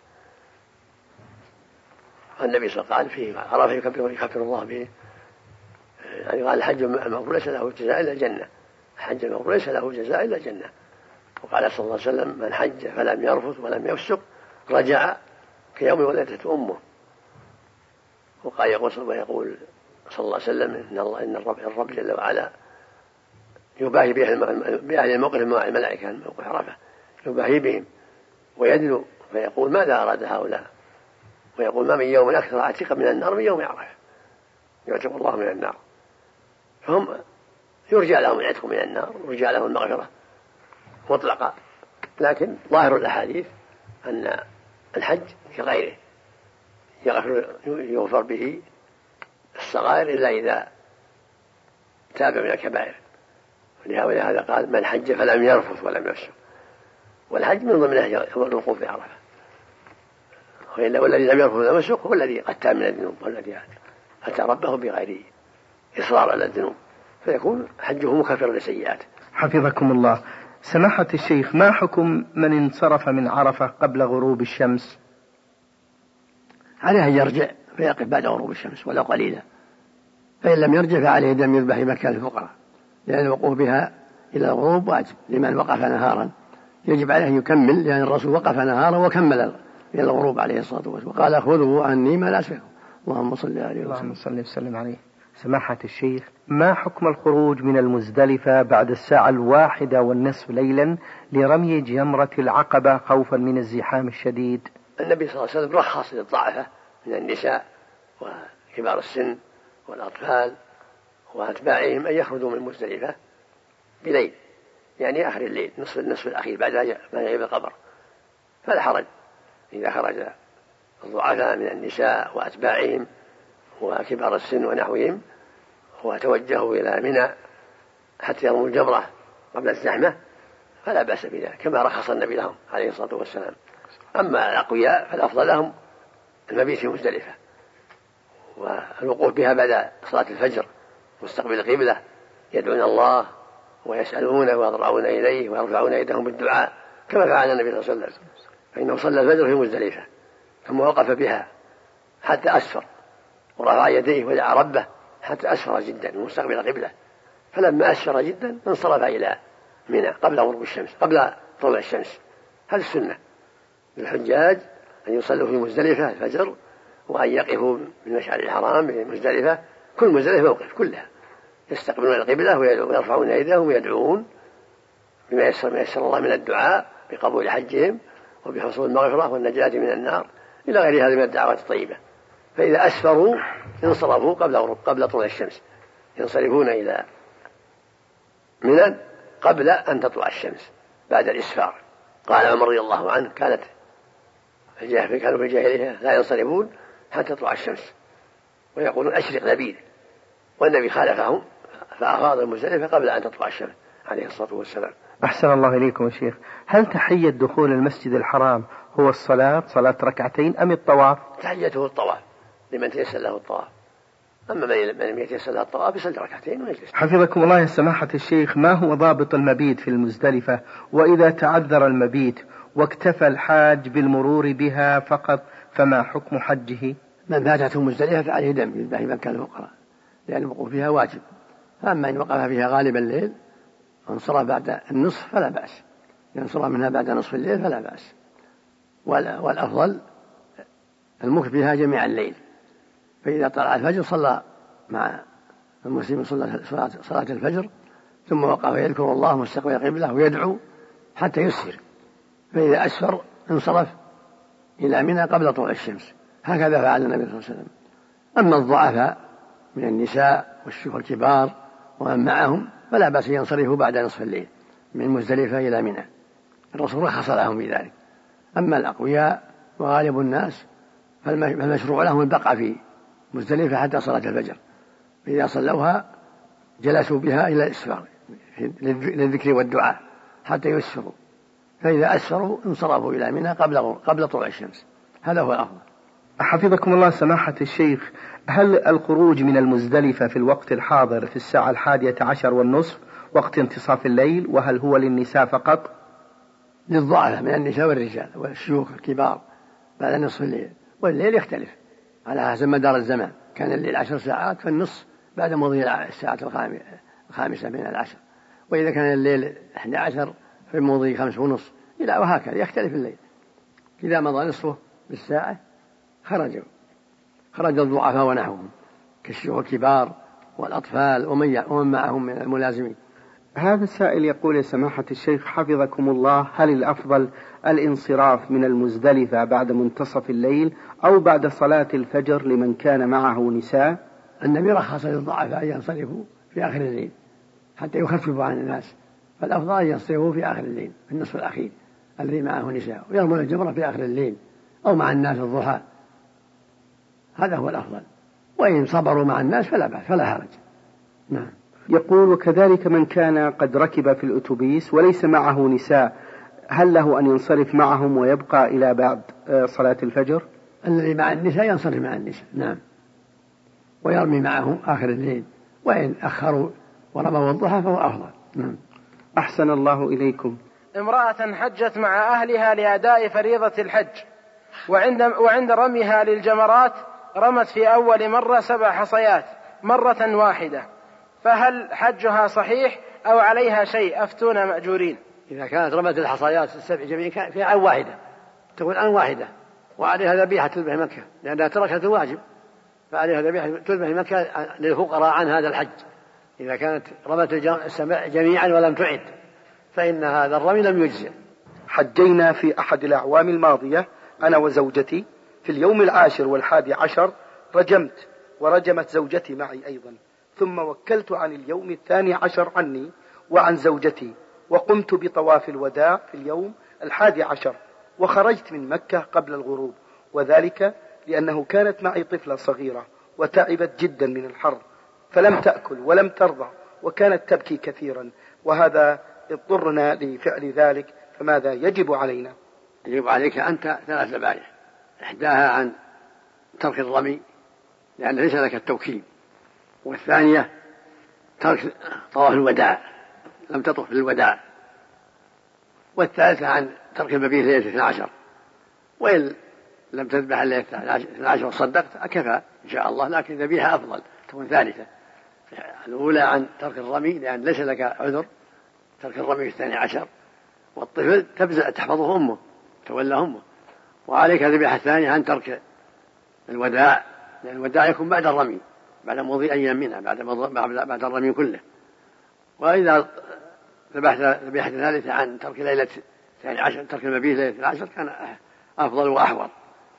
النبي صلى الله عليه وسلم قال فيه عرفة يكفر الله به، يعني قال: الحج المغفور ليس له جزاء إلا الجنة، الحج المغفور ليس له جزاء إلا الجنة. وقال صلى الله عليه وسلم: من حج فلم يرفث ولم يفسق رجع كيوم ولدته أمه. وقال يقول صلى الله عليه وسلم: إن الرب جل وعلا يباهي بأهل الموقف مع الملائكة الموقف عرفة، يباهي بهم ويدلو فيقول: ماذا أراد هؤلاء؟ ويقول: ما من يوم أكثر عتيقا من النار من يوم عرفة، يعتق الله من النار. فهم يرجى لهم العتق من النار ويرجى لهم المغفرة مطلقا. لكن ظاهر الأحاديث أن الحج كغيره يغفر به الصغائر إلا إذا تاب من الكبائر. ولهذا قال: من حج فلم يرفث ولم يفسق. والحج من ضمنه الوقوف بعرفة، والذي لم يرفث ولم يفسق هو الذي قد تاب من الذنوب، والذي أتى ربه بغير إصرار على الذنوب، فيكون حجه مكفر لسيئاته. حفظكم الله. سماحة الشيخ، ما حكم من انصرف من عرفة قبل غروب الشمس؟ عليه أن يرجع فيقف بعد غروب الشمس ولو قليلا، فإن لم يرجع فعليه دم يذبح مكان الفقراء، لأن الوقوف بها إلى الغروب واجب لمن وقف نهارا، يجب عليه أن يكمل، لأن الرسول وقف نهارا وكمل إلى الغروب عليه الصلاة والسلام، وقال: خذوا عني مناسككم. اللهم صل عليه وسلم. اللهم صل وسلم عليه. سماحة الشيخ، ما حكم الخروج من المزدلفة بعد 1:01 ليلا لرمي جمرة العقبة خوفا من الزحام الشديد؟ النبي صلى الله عليه وسلم رخص للضعفة من النساء وكبار السن والأطفال وأتباعهم أن يخرجوا من المزدلفة بليل، يعني آخر الليل، نصف الأخير بعد ما يغيب القمر، فلا حرج إذا خرج الضعفاء من النساء وأتباعهم وكبار السن ونحوهم وتوجهوا إلى منى حتى يرموا الجمرة قبل الزحمة فلا بأس بذلك، كما رخص النبي لهم عليه الصلاة والسلام. أما الأقوياء فالأفضل لهم المبيت في مزدلفة والوقوف بها بعد صلاة الفجر مستقبل القبلة، يدعون الله ويسألونه ويضرعون إليه ويرفعون يدهم بالدعاء كما فعل النبي صلى الله عليه وسلم، فإنه صلى الفجر في مزدلفة ثم وقف بها حتى أسفر ورفع يديه ودعا ربه حتى أسفر جدا مستقبل القبلة، فلما أسفر جدا انصرف إلى منى قبل غروب الشمس قبل طلوع الشمس. هذه السنة للحجاج أن يصلوا في مزدلفة الفجر وأن يقفوا بالمشعر الحرام بمزدلفة، كل مزدلفة موقف كلها يستقبلون القبلة ويرفعون أيديهم ويدعون بما يسر الله من الدعاء بقبول حجهم وبحصول المغفرة والنجاة من النار إلى غير هذه من الدعوات الطيبة. فإذا أسفروا انصرفوا قبل طلوع الشمس، ينصرفون إلى منى قبل أن تطلع الشمس بعد الإسفار. قال عمر رضي الله عنه كانوا في الجاهلية لا ينصرفون حتى تطلع الشمس ويقولون أشرق نبيل، والنبي خالفهم فأفاض المزدلفة قبل أن تطلع الشمس عليه الصلاة والسلام. أحسن الله إليكم يا شيخ. هل تحية دخول المسجد الحرام هو صلاة ركعتين أم الطواف؟ تحيته الطواف لمن تيسر له الطواف، أما من لم يتيسر له الطواف يصلي ركعتين ويجلس. حفظكم الله يا سماحة الشيخ، ما هو ضابط المبيت في المزدلفة؟ وإذا تعذر المبيت واكتفى الحاج بالمرور بها فقط فما حكم حجه؟ من فاتته مزدلفة فعليه دم يذبح مكة الفقراء، لأن الوقوف فيها واجب. أما إن وقف فيها غالب الليل وانصرف بعد النصف فلا بأس، إن انصرف منها بعد نصف الليل فلا بأس. والأفضل المكث بها جميع الليل، فإذا طلع الفجر صلى مع المسلم صلاة الفجر، ثم وقف يذكر الله مستقبل القبلة ويدعو حتى يسفر، فإذا أسفر انصرف إلى منى قبل طلوع الشمس. هكذا فعل النبي صلى الله عليه وسلم. أما الضعفاء من النساء والشيوخ الكبار ومن معهم فلا بأس ينصرفوا بعد نصف الليل من مزدلفة إلى منى، الرسول رخص لهم بذلك. أما الأقوياء وغالب الناس فالمشروع لهم البقاء في مزدلفة حتى صلاة الفجر، فإذا صلوها جلسوا بها إلى الإسفار للذكر والدعاء حتى يسفروا، فإذا أسفروا انصرفوا إلى منى قبل طلوع الشمس. هذا هو الأفضل. حفظكم الله سماحة الشيخ، هل الخروج من المزدلفة في الوقت الحاضر في الساعة 11:30 وقت انتصاف الليل، وهل هو للنساء فقط؟ للضعفاء من النساء والرجال والشيوخ الكبار بعد نصف الليل، والليل يختلف على حسب مدار الزمان. كان الليل 10 ساعات فالنصف بعد مضي الساعة الخامسة من العشر، وإذا كان الليل 11 فمضي 5:30 إلى وهكذا يختلف الليل. إذا مضى نصفه بالساعة خرج الضعفاء ونحوهم كالشيوخ الكبار والأطفال ومن معهم من الملازمين. هذا السائل يقول يا سماحة الشيخ حفظكم الله، هل الأفضل الانصراف من المزدلفة بعد منتصف الليل أو بعد صلاة الفجر لمن كان معه نساء؟ النبي رخص للضعفاء أن ينصرفوا في آخر الليل حتى يخففوا عن الناس، فالأفضل أن ينصرفوا في آخر الليل في النصف الأخير الذي معه نساء، ويرمون الجمرة في آخر الليل أو مع الناس الضحى، هذا هو الأفضل. وإن صبروا مع الناس فلا بأس فلا حرج. نعم. يقول وكذلك من كان قد ركب في الأتوبيس وليس معه نساء، هل له أن ينصرف معهم ويبقى إلى بعد صلاة الفجر؟ الذي مع النساء ينصرف مع النساء، نعم، ويرمي معهم آخر الليل، وإن أخروا ورموا الضحى فهو أفضل. نعم. أحسن الله إليكم. امرأة حجت مع أهلها لأداء فريضة الحج، وعند رميها للجمرات رمت في أول مرة 7 حصيات مرة واحدة، فهل حجها صحيح أو عليها شيء؟ أفتونا مأجورين. إذا كانت رمت الحصيات 7 جميعا في عن واحدة تكون عن واحدة، وعليها ذبيحة تذبح مكة لأنها تركت الواجب، فعليها ذبيحة تذبح مكة للفقراء عن هذا الحج. إذا كانت رمت السبع جميعا ولم تعد فإن هذا الرمي لم يجزئ. حجينا في أحد الأعوام الماضية أنا وزوجتي، في اليوم 10 و11 رجمت، ورجمت زوجتي معي أيضا، ثم وكلت عن اليوم 12 عني وعن زوجتي، وقمت بطواف الوداع في اليوم 11، وخرجت من مكة قبل الغروب، وذلك لأنه كانت معي طفلة صغيرة وتعبت جدا من الحر فلم تأكل ولم ترضى وكانت تبكي كثيرا، وهذا اضطرنا لفعل ذلك، فماذا يجب علينا؟ يجب عليك أنت 3 ذبائح، إحداها عن ترك الرمي لأن ليس لك التوكيل، والثانية ترك طواف الوداع لم تطف في الوداع، والثالثة عن ترك المبيت ليلة 12، وإن لم تذبح الليلة 12 وصدقت أكفى إن شاء الله، لكن ذبيحة أفضل تكون ثالثة. الأولى عن ترك الرمي لأن ليس لك عذر ترك الرمي في 12، والطفل تحفظه أمه تولى أمه، وعليك ذبيحة الثانية عن ترك الوداع لأن الوداع يكون بعد الرمي بعد مضي أيام منها بعد الرمي كله. وإذا ذبحت ذبيحة ثالثة عن ترك ليلة 12 ترك المبيت ليلة 12 كان أفضل وأحوط.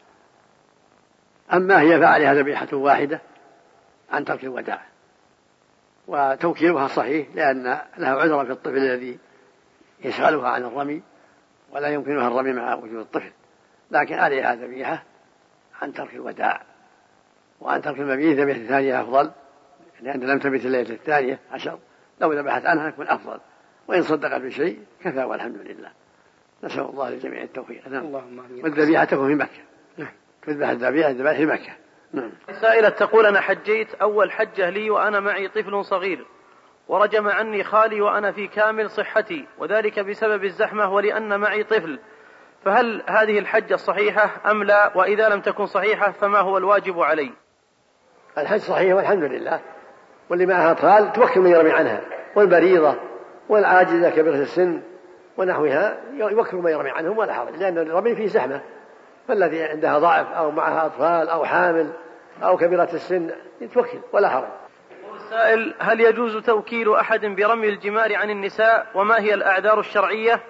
أما هي فعلها ذبيحة واحدة عن ترك الوداع، وتوكيلها صحيح لأن لها عذر في الطفل الذي يشغلها عن الرمي ولا يمكنها الرمي مع وجود الطفل، لكن عليها ذبيحة عن ترك الوداع، وعن ترك المبيت ذبيحة الثانية أفضل لأن لم تبت الليلة 12، لو ذبحت عنها يكون أفضل، وإن صدق بشيء كفى والحمد لله. نسأل الله للجميع التوفيق. والذبيحة تكون في مكة، تذبح الذبائح في مكة. سائلة تقول أنا حجيت أول حجة لي وأنا معي طفل صغير، ورجم عني خالي وأنا في كامل صحتي، وذلك بسبب الزحمة ولأن معي طفل، فهل هذه الحجة صحيحة أم لا؟ وإذا لم تكن صحيحة فما هو الواجب علي؟ الحج صحيح والحمد لله، واللي معها أطفال توكل من يرمي عنها، والبريضة والعاجزة كبيرة السن ونحوها يوكل من يرمي عنهم ولا حرج، لأن الرمي فيه زحمة، فالذي عندها ضعف أو معها أطفال أو حامل أو كبيرة السن يتوكل ولا حرج. السائل هل يجوز توكيل أحد برمي الجمار عن النساء؟ وما هي الأعذار الشرعية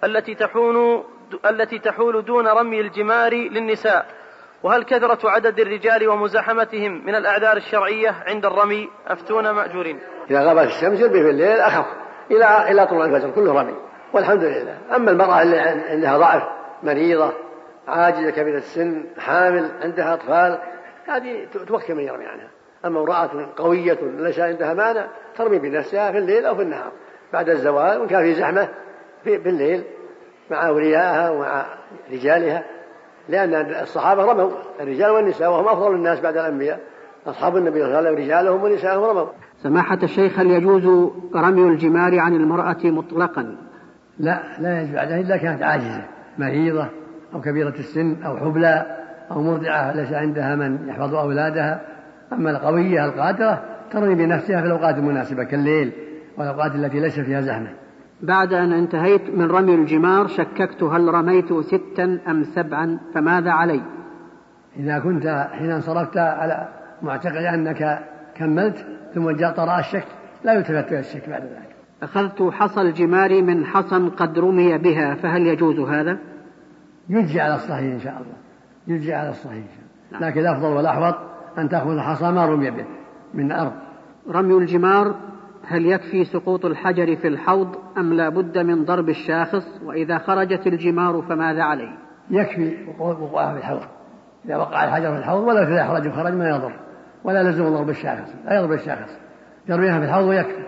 التي تحول دون رمي الجمار للنساء؟ وهل كثرة عدد الرجال ومزاحمتهم من الأعذار الشرعية عند الرمي؟ أفتونا مأجورين. إذا غابت الشمس يرمي في الليل أخف إلى طلوع الفجر كله رمي والحمد لله. أما المرأة اللي عندها ضعف، مريضة، عاجزة، كبيرة السن، حامل، عندها أطفال، هذه توكل من يرمي عنها. أما امرأة قوية ليس عندها مانع ترمي بنفسها في الليل أو في النهار بعد الزوال، وإن كان في زحمة في الليل مع أوليائها ومع رجالها، لأن الصحابة رموا الرجال والنساء وهم أفضل الناس بعد الأنبياء. أصحاب النبي صلى الله عليه وسلم رجالهم ونساءهم رموا. سماحة الشيخ هل يجوز رمي الجمار عن المرأة مطلقا؟ لا يجوز عليها إلا كانت عاجزة، مريضة أو كبيرة السن أو حبلى أو مرضعة ليس عندها من يحفظ أولادها. أما القوية القادرة ترمي بنفسها في الأوقات المناسبة كالليل والأوقات التي ليس فيها زحمة. بعد أن انتهيت من رمي الجمار شككت هل رميت 6 أم 7، فماذا علي؟ إذا كنت حين انصرفت على معتقد أنك كملت ثم جاء طرأ الشك لا يلتفت إلى الشك بعد ذلك. أخذت حصى الجمار من حصى قد رمي بها، فهل يجوز هذا؟ يجزي على الصحيح إن شاء الله، يجزي على الصحيح، لكن الأفضل والأحوط أن تأخذ حصى ما رمي به من الأرض. رمي الجمار هل يكفي سقوط الحجر في الحوض أم لا بد من ضرب الشاخص؟ وإذا خرجت الجمار فماذا عليه؟ يكفي وقوعها في الحوض، إذا وقع الحجر في الحوض ولا إذا خرج ما يضر، ولا لزم ضرب الشاخص، لا يضرب الشاخص، يرميها في الحوض ويكفي.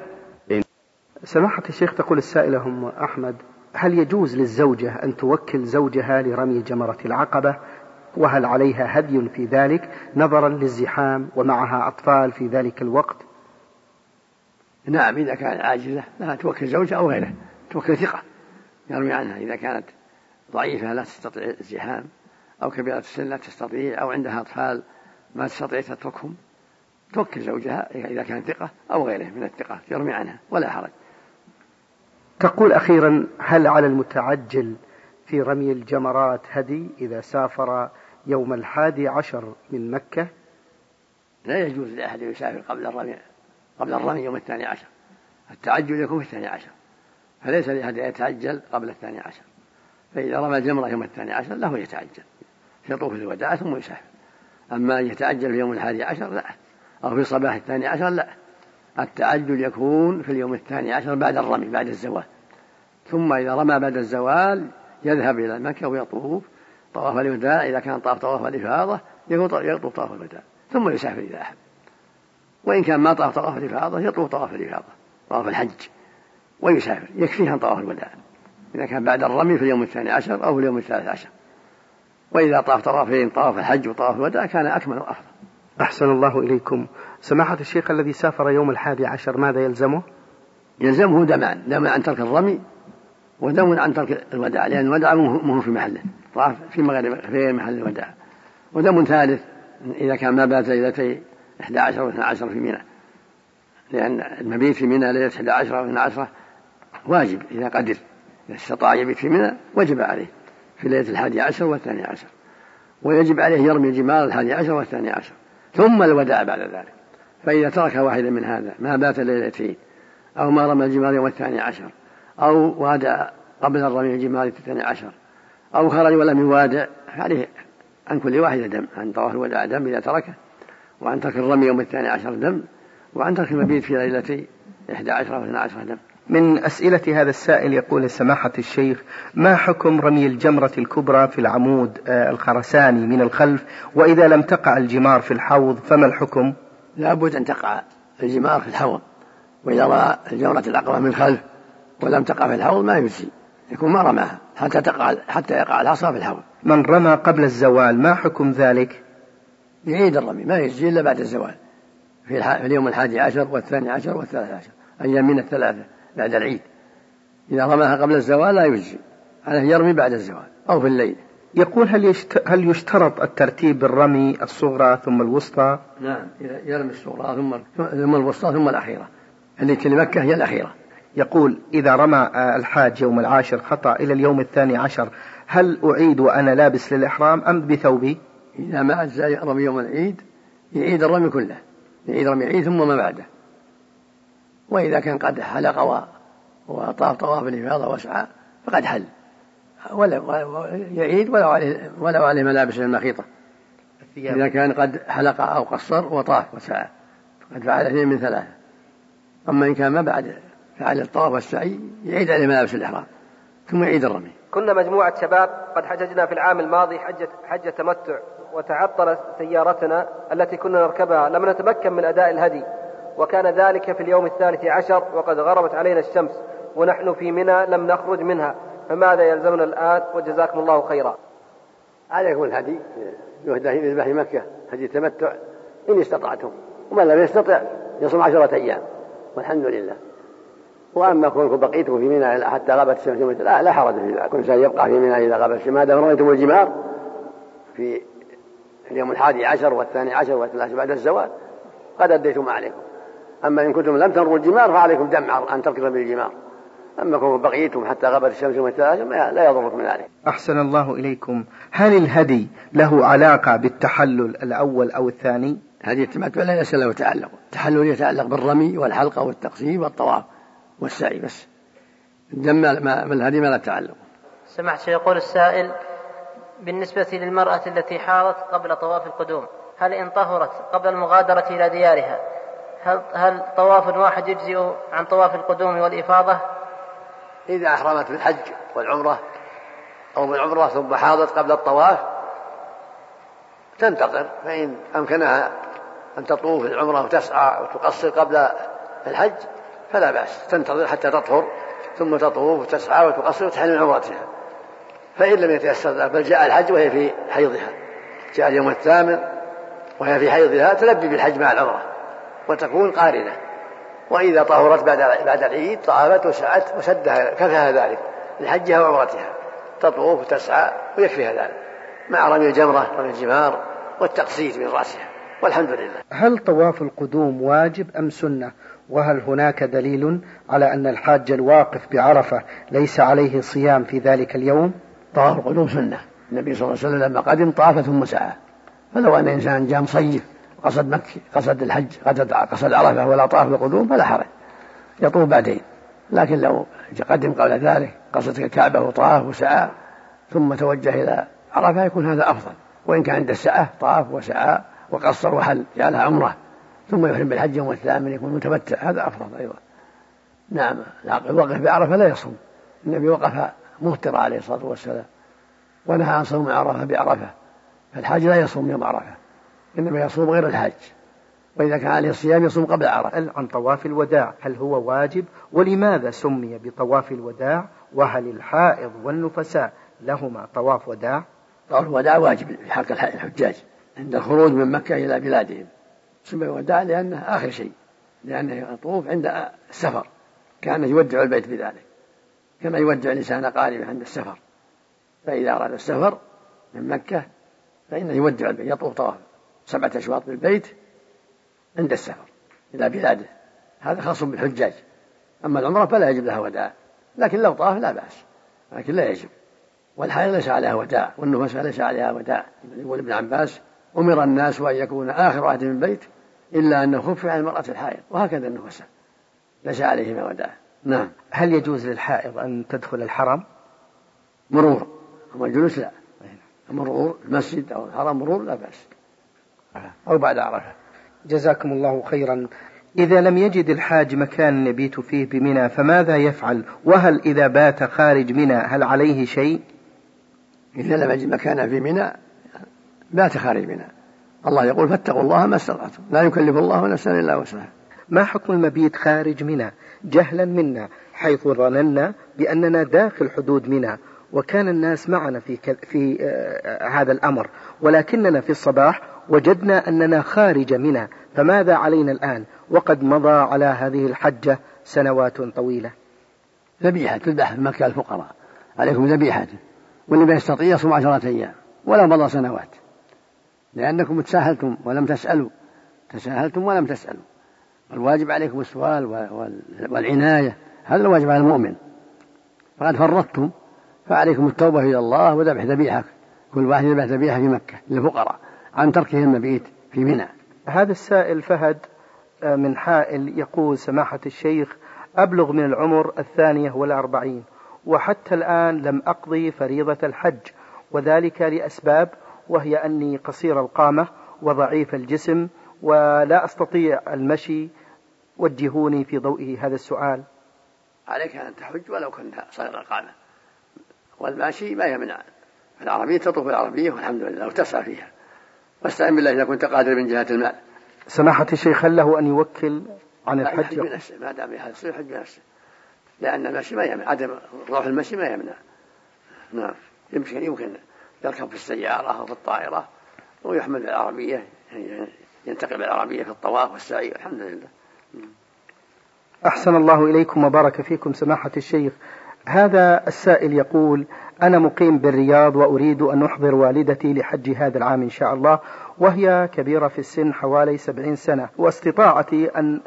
سماحة الشيخ تقول السائلة أم أحمد هل يجوز للزوجة أن توكل زوجها لرمي جمرة العقبة، وهل عليها هدي في ذلك نظرا للزحام ومعها أطفال في ذلك الوقت؟ نعم، إذا كانت عاجزة لا توكل زوجها أو غيره، توكل ثقة يرمي عنها. إذا كانت ضعيفة لا تستطيع الزحام أو كبيرة السن لا تستطيع أو عندها أطفال ما تستطيع تتركهم، توكل زوجها إذا كانت ثقة أو غيره من الثقة يرمي عنها ولا حرج. تقول أخيرا هل على المتعجل في رمي الجمرات هدي إذا سافر يوم 11 من مكة؟ لا يجوز لأحد يسافر قبل الرمي يوم 12، التعجل يكون في 12، فليس لأحد يتعجل قبل 12، فإذا رمى الجمرة يوم 12 له يتعجل في طوف الوداع ثم يسافر. أما أن يتعجل في يوم 11 لا، أو في صباح 12 لا، التعجل يكون في اليوم 12 بعد الرمي بعد الزوال، ثم إذا رمى بعد الزوال يذهب إلى مكة ويطوف طواف الوداع. إذا كان طواف الإفاضة يطوف طواف الوداع ثم يسافر إذا أحب، وإن كان ما طاف طواف الإفاضة يطوف طواف الإفاضة طواف الحج ويسافر، يكفيه طواف الوداع إذا كان بعد الرمي في اليوم 12 أو في اليوم 13. وإذا طاف طوافين طواف الحج وطواف الوداع كان أكمل وأفضل. أحسن الله إليكم. سماحة الشيخ الذي سافر يوم 11 ماذا يلزمه؟ يلزمه دم عن ترك الرمي ودم عن ترك الوداع، لأن الوداع مو في محله، طاف في محل الوداع. ودم ثالث إذا كان ما بات ليلتي 11 و12 في منى، لأن المبيت في منى ليلة 11 و12 واجب إذا قدر، إذا استطاع يبيت في منى وجب عليه في ليلة 11 و12، ويجب عليه يرمي الجمار 11 و12 ثم الوداع بعد ذلك. فإذا ترك واحدا من هذا ما بات ليلتين أو ما رمى الجمار يوم 12 أو وادع قبل الرمي الجمار 12 أو خرج ولم يوادع، فعليه عن كل واحد دم، عن طواف الوداع دم إذا تركه، وعن ترك الرمي يوم 12 دم، وعن ترك المبيت في ليلتي 11 و12 دم. من أسئلة هذا السائل يقول سماحة الشيخ ما حكم رمي الجمرة الكبرى في العمود الخرساني من الخلف، وإذا لم تقع الجمار في الحوض فما الحكم؟ لا بد أن تقع الجمار في الحوض، وإذا رأى الجمرة العقبة من الخلف ولم تقع في الحوض ما يجزي، يكون ما رماها حتى يقع الحصى في الحوض. من رمى قبل الزوال ما حكم ذلك؟ يعيد الرمي، ما يجزي إلا بعد الزوال في اليوم 11 و12 و13 أيام من الثلاثة بعد العيد. إذا رماها قبل الزوال لا يجزي، عليه يرمي بعد الزوال أو في الليل. يقول هل يشترط الترتيب بالرمي الصغرى ثم الوسطى؟ نعم، يرمي الصغرى ثم الوسطى ثم الأخيرة، اللي في مكة هي الأخيرة. يقول إذا رمى الحاج يوم 10 خطأ إلى اليوم 12 هل أعيد وأنا لابس للإحرام أم بثوبي؟ إذا ما أجزى رمي يوم العيد يعيد الرمي كله، يعيد رمي العيد ثم ما بعده. وإذا كان قد حلق وطاف طواف الإفاضة وسعى فقد حل، يعيد ولو عليه ملابس المخيطة. إذا كان قد حلق أو قصر وطاف وسعى فقد فعل 2 من 3. أما إن كان ما بعد فعل الطواف والسعي يعيد عليه ملابس الإحرام ثم يعيد الرمي. كنا مجموعة شباب قد حججنا في العام الماضي حجة تمتع، وتعطلت سيارتنا التي كنا نركبها، لم نتمكن من أداء الهدي، وكان ذلك في اليوم 13 وقد غربت علينا الشمس ونحن في منى لم نخرج منها، فماذا يلزمنا الآن؟ وجزاكم الله خيرا. عليكم الهدي يهدى يذبح في مكة هدي التمتع إن استطعتم، ومن لم يستطع يصوم 10 أيام والحمد لله. وأما كونكم بقيتم في منى حتى غابت الشمس لا حرج في ذلك، كل شيء يبقى في منى إذا غابت الشمس، ما دام رميتم الجمار في اليوم 11 و12 و13 بعد الزوال قد أديتم ما عليكم. أما إن كنتم لم ترموا الجمار فعليكم دم أن تركضوا بالجمار. أما كونكم بقيتم حتى غابت الشمس لا يضركم من ذلك. أحسن الله إليكم. هل الهدي له علاقة بالتحلل الأول أو الثاني؟ هدي التمتع ليس له تعلق، التحلل يتعلق بالرمي والحلقة والتقصير والطواف والسعي بس. الدم الهدي ما لا تعلق. سمعت سيقول السائل: بالنسبة للمرأة التي حاضت قبل طواف القدوم، هل إن طهرت قبل المغادرة إلى ديارها هل طواف واحد يجزئ عن طواف القدوم والإفاضة؟ إذا أحرمت بالحج والعمرة أو بالعمرة ثم حاضت قبل الطواف تنتظر، فإن أمكنها أن تطوف العمرة وتسعى وتقصر قبل الحج فلا بأس، تنتظر حتى تطهر ثم تطوف وتسعى وتقصر وتحل عمرتها. فإن لم يتيسر ذلك بل جاء الحج وهي في حيضها، جاء اليوم 8 وهي في حيضها تلبي بالحج مع العمرة وتكون قارنة. وإذا طهرت بعد العيد طافت وسعت وسدها كفاها ذلك لحجها وعمرتها، تطوف وتسعى ويكفيها ذلك مع رمي الجمرة رمي الجمار والتقصير من رأسها والحمد لله. هل طواف القدوم واجب أم سنة؟ وهل هناك دليل على أن الحاج الواقف بعرفة ليس عليه صيام في ذلك اليوم؟ طواف القدوم سنة، النبي صلى الله عليه وسلم لما قدم طاف ثم سعى. فلو أن إنسان جاء مصيف قصد مكة قصد الحج قصد عرفة ولا طاف القدوم فلا حرج، يطوف بعدين. لكن لو قدم قبل ذلك قصد الكعبة وطاف وسعى ثم توجه إلى عرفة يكون هذا أفضل. وإن كان عند السعة طاف وسعى وقصر وحل جعلها عمرة ثم يحرم بالحج يوم 8 يكون متمتع، هذا أفضل أيضا. نعم، الوقف بعرفة لا يصوم، النبي وقف مفطر عليه الصلاة والسلام ونهى عن صوم عرفة بعرفة، فالحاج لا يصوم يوم عرفة، إنما يصوم غير الحج. وإذا كان عليه الصيام يصوم قبل عرفة. عن طواف الوداع، هل هو واجب؟ ولماذا سمي بطواف الوداع؟ وهل الحائض والنفساء لهما طواف وداع؟ طواف الوداع واجب في حق الحجاج عند الخروج من مكة إلى بلادهم، سمي وداع لأنه آخر شيء، لأنه يطوف عند السفر، كان يودع البيت بذلك كما يودع الإنسان قاربه عند السفر. فإذا أراد السفر من مكة فإنه يودع البيت، يطوف طواف 7 أشواط بالبيت عند السفر إلى بلاده، هذا خاص بالحجاج. أما العمرة فلا يجب لها وداع، لكن لو طاف لا بأس، لكن لا يجب. والحائض ليس عليها وداع والنفساء ليس عليها وداع. يقول ابن عباس: أمر الناس أن يكون آخر عهد من البيت إلا أنه خف عن المرأة الحائض، وهكذا النفساء ليس عليهما وداع. نعم. هل يجوز للحائض أن تدخل الحرم؟ مرور، أما الجلوس لا، مرور المسجد أو الحرم مرور لا بأس، أو بعد عرفة. جزاكم الله خيرا. إذا لم يجد الحاج مكان يبيت فيه بمنى فماذا يفعل؟ وهل إذا بات خارج منى هل عليه شيء؟ إذا لم يجد مكان في منى بات خارج منى. الله يقول: فاتقوا الله ما استطعتم، لا يكلف الله نفسا إلا وسعها. ما حكم المبيت خارج منى جهلا منا حيث ظننا بأننا داخل حدود منى، وكان الناس معنا في هذا الأمر، ولكننا في الصباح وجدنا أننا خارج منى، فماذا علينا الآن وقد مضى على هذه الحجة سنوات طويلة؟ ذبيحة تذبح في مكة الفقراء، عليكم ذبيحة، واللي يستطيع يصوم 10 أيام ولا مضى سنوات، لأنكم تساهلتم ولم تسألوا، تساهلتم ولم تسألوا. الواجب عليكم السؤال والعناية، هذا الواجب على المؤمن، فقد فرطتم، فعليكم التوبة إلى الله وذبح ذبيحة، كل واحد يذبح ذبيحة في مكة للفقراء عن تركه المبيت في منى. هذا السائل فهد من حائل يقول: سماحة الشيخ، أبلغ من العمر 42 وحتى الآن لم أقضي فريضة الحج، وذلك لأسباب، وهي أني قصير القامة وضعيف الجسم ولا أستطيع المشي، وجهوني في ضوئه هذا السؤال. عليك أن تحج ولو كنت صغير القامة، والماشي ما يمنع، العربية تطوف العربية والحمد لله وتسعى فيها، واستعن بالله إذا كنت قادر من جهة المال. سماحة الشيخ، هل له أن يوكل عن الحج؟ بنفسه ما دام يحج يحج بنفسه، لأن المشي ما يمنع، عدم روح المشي ما يمنع. نعم، يمكن يركب في السيارة أو في الطائرة ويحمل العربية، ينتقل بالعربية في الطواف والسعي والحمد لله. أحسن الله إليكم وبارك فيكم سماحة الشيخ. هذا السائل يقول: أنا مقيم بالرياض وأريد أن أحضر والدتي لحج هذا العام إن شاء الله، وهي كبيرة في السن حوالي 70 سنة، واستطاعتي أن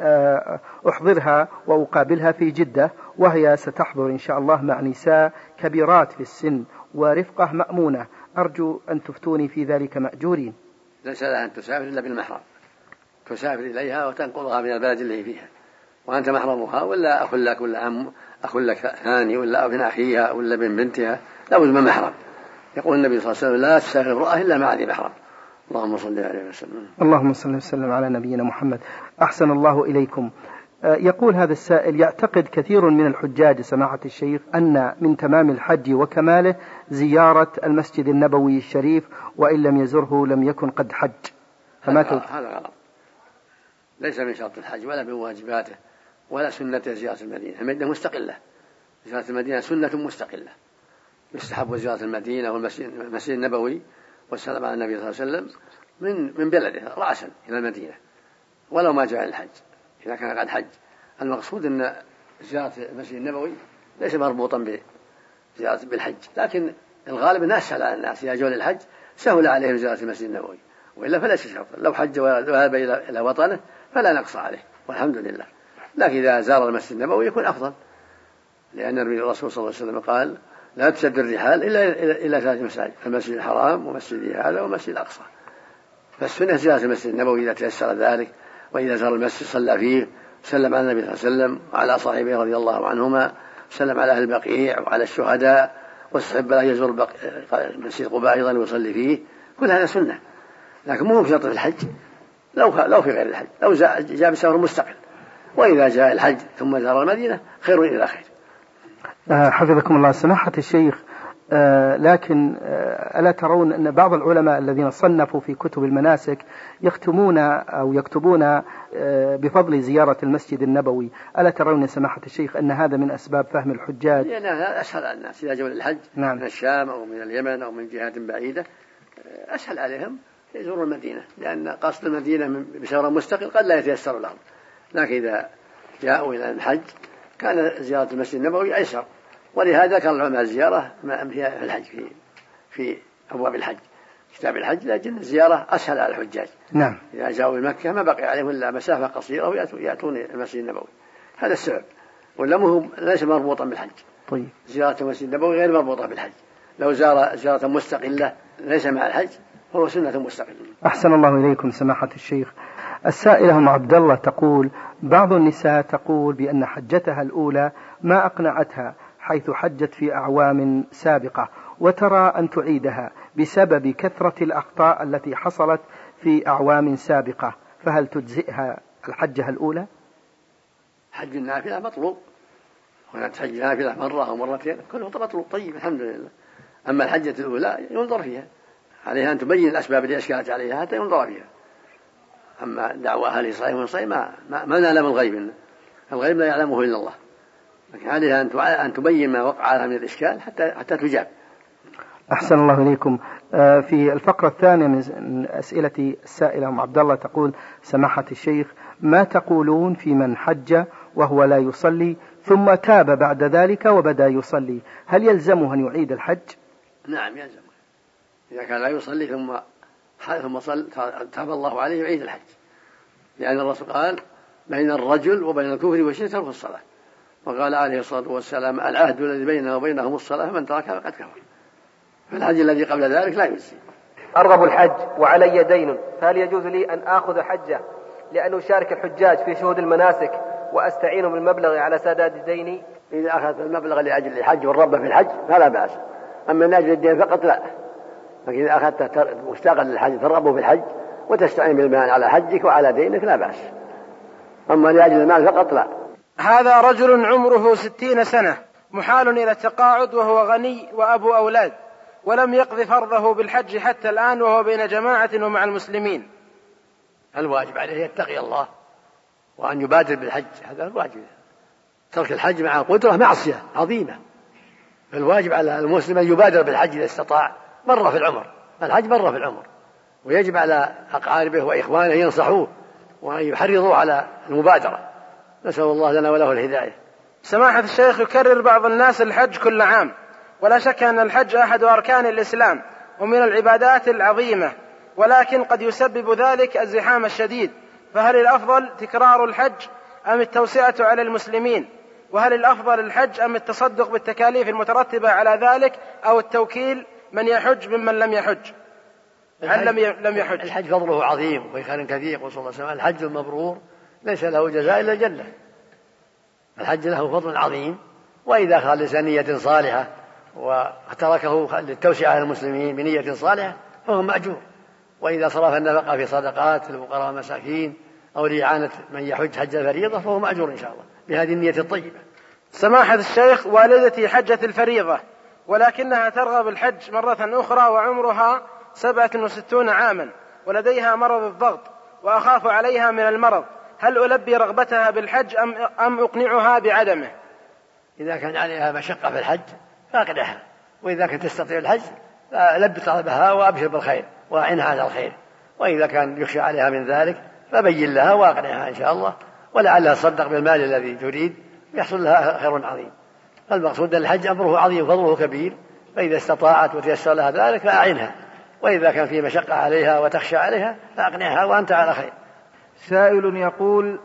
أحضرها وأقابلها في جدة، وهي ستحضر إن شاء الله مع نساء كبيرات في السن ورفقة مأمونة، أرجو أن تفتوني في ذلك مأجورين. ليس لها أن تسافر إلا بالمحرم، تسافر إليها وتنقلها من البلد اللي فيها، وأنت محرمها، ولا أخ لك ولا أخ لك ثاني ولا ابن أخيها ولا ابن بنتها، لا بد من محرم. يقول النبي صلى الله عليه وسلم: لا تسافر امرأة إلا مع ذي محرم. اللهم صل عليه وسلم. اللهم صل وسلم على نبينا محمد. أحسن الله إليكم. يقول هذا السائل: يعتقد كثير من الحجاج سماحة الشيخ أن من تمام الحج وكماله زيارة المسجد النبوي الشريف، وإن لم يزره لم يكن قد حج. هذا غلط، ليس من شرط الحج ولا من واجباته ولا سنة زيارة المدينة. المدينة مستقلة، زيارة المدينة سنة مستقلة، يستحب زيارة المدينة والمسجد النبوي والسلام على النبي صلى الله عليه وسلم من بلده رأسا إلى المدينة، ولو ما جاء الحج إذا كان قد حج. المقصود أن زيارة المسجد النبوي ليس مربوطا بزيارة بالحج، لكن الغالب أن أسهل على الناس إذا جاءوا للحج سهل عليهم زيارة المسجد النبوي، وإلا فليس شرطا. لو حج وذهب إلى وطنه فلا نقص عليه والحمد لله، لكن إذا زار المسجد النبوي يكون أفضل، لأن الرسول صلى الله عليه وسلم قال: لا تشد الرحال إلا 3 مساجد، المسجد الحرام ومسجد هذا ومسجد الأقصى. فالسنة زيارة المسجد النبوي إذا تيسر ذلك، وإذا زار المسجد صلى فيه، سلم على النبي صلى الله عليه وسلم وعلى صاحبه رضي الله عنهما، سلم على أهل البقيع وعلى الشهداء، واستحب له يزور مسجد قباء أيضا ويصلي فيه، كل هذا سنة، لكن مو بشرط في الحج، لو في غير الحج، لو جاء بسفر مستقل، وإذا جاء الحج ثم زار المدينة خير إلى خير. حفظكم الله سماحة الشيخ. لكن ألا ترون أن بعض العلماء الذين صنفوا في كتب المناسك يختمون أو يكتبون بفضل زيارة المسجد النبوي؟ ألا ترون يا سماحة الشيخ أن هذا من أسباب فهم الحجاج؟ يعني هذا أسهل على الناس إذا جاءوا للحج من الشام أو من اليمن أو من جهات بعيدة، أسهل عليهم يزوروا المدينة، لأن قصد المدينة بسفر مستقل قد لا يتيسر لهم، لكن إذا جاءوا إلى الحج كان زيارة المسجد النبوي أيسر، ولهذا كان العلماء الزيارة في الحج في أبواب الحج كتاب الحج، لكن الزيارة أسهل على الحجاج. نعم. إذا جاءوا المكة ما بقي عليهم إلا مسافة قصيرة ويأتون المسجد النبوي، هذا السبب، ولا ليس مربوطا بالحج. طيب. زيارة المسجد النبوي غير مربوطة بالحج، لو زار زيارة مستقلة ليس مع الحج هو سنة مستقلة. أحسن الله إليكم سماحة الشيخ. السائلة أم عبد الله تقول: بعض النساء تقول بأن حجتها الأولى ما أقنعتها، حيث حجت في أعوام سابقة، وترى أن تعيدها بسبب كثرة الأخطاء التي حصلت في أعوام سابقة، فهل تجزئها الحجة الأولى؟ حج النافلة مطلوب، ولا تحج نافلة مرة أو مرتين كله مطلوب. طيب الحمد لله. أما الحجة الأولى ينظر فيها، عليها أن تبين الأسباب التي أشكلت عليها حتى ينظر فيها. أما دعوة أهل صحيح وصحيح ما نعلم الغيب لا يعلمه إلا الله، لكن عليها أن تبين ما وقع لها من الإشكال حتى تجاب. أحسن الله إليكم. في الفقرة الثانية من أسئلة السائلة أم عبد الله تقول: سماحة الشيخ، ما تقولون في من حج وهو لا يصلي ثم تاب بعد ذلك وبدأ يصلي، هل يلزمه أن يعيد الحج؟ نعم يلزمه، إذا كان لا يصلي ثم تاب الله عليه يعيد الحج، لأن الرسول قال: بين الرجل وبين الكفر والشرك ترك الصلاة، وقال عليه الصلاة والسلام: العهد الذي بيننا وبينهم الصلاة فمن تركها فقد كفر. فالحج الذي قبل ذلك لا يجزي. أرغب الحج وعلي دين، فهل يجوز لي أن آخذ حجة لأن أشارك الحجاج في شهود المناسك وأستعين بالمبلغ على سداد ديني؟ إذا أخذت المبلغ لأجل الحج والرغبة في الحج فلا بأس، أما من أجل الدين فقط لا. لكن إذا أخذت مشتاقا للحج ترغب في الحج وتستعين بالمال على حجك وعلى دينك لا بأس، أما لأجل المال فقط لا. هذا رجل عمره 60 سنة محال إلى التقاعد وهو غني وأبو أولاد، ولم يقض فرضه بالحج حتى الآن وهو بين جماعة ومع المسلمين. الواجب عليه يتقي الله وأن يبادر بالحج، هذا الواجب. ترك الحج مع القدرة معصية عظيمة، فالواجب على المسلم أن يبادر بالحج إذا استطاع مرة في العمر، الحج مرة في العمر، ويجب على أقاربه وإخوانه ينصحوه وأن يحرضوا على المبادرة. نسأل الله لنا وله الهداية. سماحة الشيخ، يكرر بعض الناس الحج كل عام، ولا شك أن الحج أحد أركان الإسلام ومن العبادات العظيمة، ولكن قد يسبب ذلك الزحام الشديد، فهل الأفضل تكرار الحج أم التوسعة على المسلمين؟ وهل الأفضل الحج أم التصدق بالتكاليف المترتبة على ذلك أو التوكيل من يحج ممن لم يحج؟ لم يحج. الحج فضله عظيم وخير كثير، يقول صلى الله عليه وسلم: الحج المبرور ليس له جزاء إلا الجنة. الحج له فضل عظيم، وإذا خالص نية صالحة وتركه للتوسعة على المسلمين بنية صالحة فهو مأجور، وإذا صرف النفقة في صدقات للفقراء والمساكين أو لإعانة من يحج حج الفريضة فهو مأجور إن شاء الله بهذه النية الطيبة. سماحة الشيخ، والدتي حجت الفريضة ولكنها ترغب الحج مرة أخرى وعمرها 67 عاما ولديها مرض الضغط وأخاف عليها من المرض، هل ألبي رغبتها بالحج أم أقنعها بعدمه؟ إذا كان عليها مشقة في الحج فأقنعها، وإذا كانت تستطيع الحج فلبي طلبها وأبشر بالخير وأعنها على الخير، وإذا كان يخشى عليها من ذلك فبين لها وأقنعها إن شاء الله، ولعلها تصدق بالمال الذي تريد يحصل لها خير عظيم. المقصود أن الحج أمره عظيم وفضله كبير، فإذا استطاعت وتيسر لها ذلك فأعنها، وإذا كان في مشقة عليها وتخشى عليها فأقنعها وأنت على خير. سائل يقول: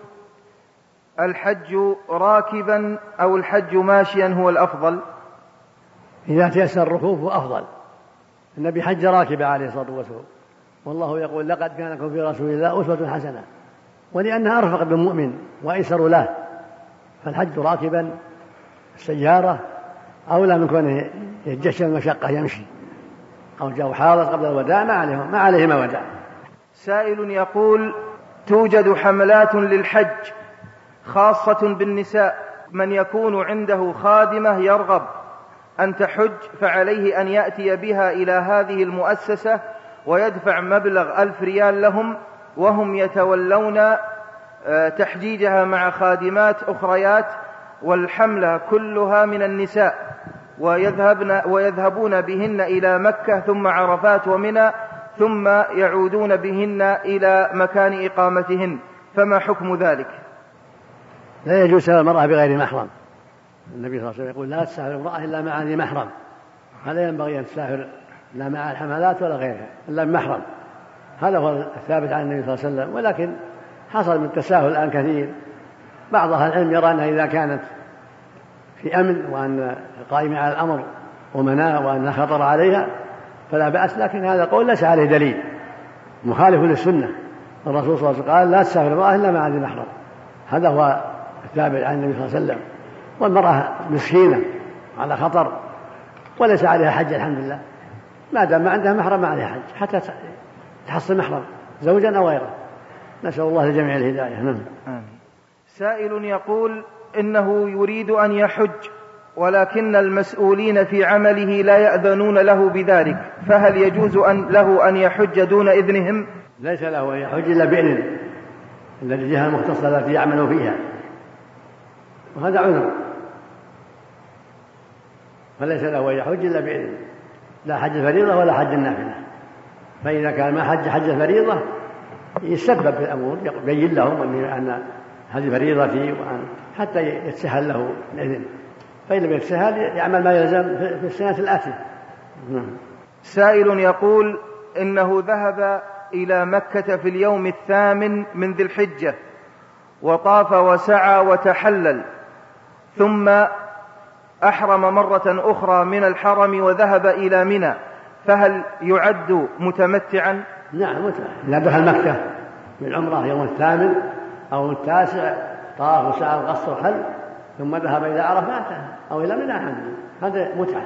الحج راكبا أو الحج ماشيا هو الأفضل؟ إذا تيسر الركوب هو أفضل. النبي حج راكبا عليه الصلاة والسلام، والله يقول: لقد كان لكم في رسول الله أسوة حسنة، ولأنها أرفق بالمؤمن وأيسر له، فالحج راكبا السيارة أولى من كونه يتجشم المشقة يمشي أو جاء حاضر قبل الوداع ما عليهما وداع. سائل يقول: توجد حملات للحج خاصة بالنساء، من يكون عنده خادمة يرغب أن تحج فعليه أن يأتي بها إلى هذه المؤسسة ويدفع مبلغ 1000 ريال لهم، وهم يتولون تحجيجها مع خادمات أخريات، والحملة كلها من النساء، ويذهبون بهن إلى مكة ثم عرفات ومنى، ثم يعودون بهن إلى مكان إقامتهن، فما حكم ذلك؟ لا يجوز سفر المرأة بغير محرم. النبي صلى الله عليه وسلم يقول: لا تسافر المرأة إلا مع ذي محرم، فلا ينبغي أن تسافر لا مع الحملات ولا غيرها إلا بمحرم. هذا هو الثابت عن النبي صلى الله عليه وسلم، ولكن حصل من التساهل الآن كثير. بعض أهل العلم يرى أنها إذا كانت في أمن وأن قائمة على الأمر ومناع وأن خطر عليها فلا بأس، لكن هذا قول ليس عليه دليل، مخالف للسنة. الرسول صلى الله عليه وسلم قال: لا تسافر المرأة إلا مع ذي محرم، هذا هو الثابت عن النبي صلى الله عليه وسلم. والمرأة مسكينة على خطر وليس عليها حج الحمد لله، ما دام ما عندها محرم ما عليها حج حتى تحصل محرم زوجا أو غيره. نسأل الله لجميع الهداية. سائل يقول: إنه يريد أن يحج ولكن المسؤولين في عمله لا يأذنون له بذلك، فهل يجوز له أن يحج دون إذنهم؟ ليس له أن يحج إلا بإذن الجهة المختصة التي يعمل فيها، وهذا عذر، فليس له أن يحج إلا بإذن، لا حج الفريضة ولا حج النافلة. فإذا كان ما حج الفريضة يسبب في الأمور، يبين لهم أن هذه فريضتي حتى يتسهل له الإذن، فإن لم يتسهل يعمل ما يلزم في السنة الآتية. سائل يقول إنه ذهب إلى مكة في اليوم 8 من ذي الحجة وطاف وسعى وتحلل، ثم أحرم مرة أخرى من الحرم وذهب إلى منى، فهل يعد متمتعا؟ نعم متمتع. إذا دخل مكة بالعمرة يوم 8 أو 9 طاف وسعى وقصر وحل ثم ذهب إلى عرفات أو إلى منى، هذا متعة،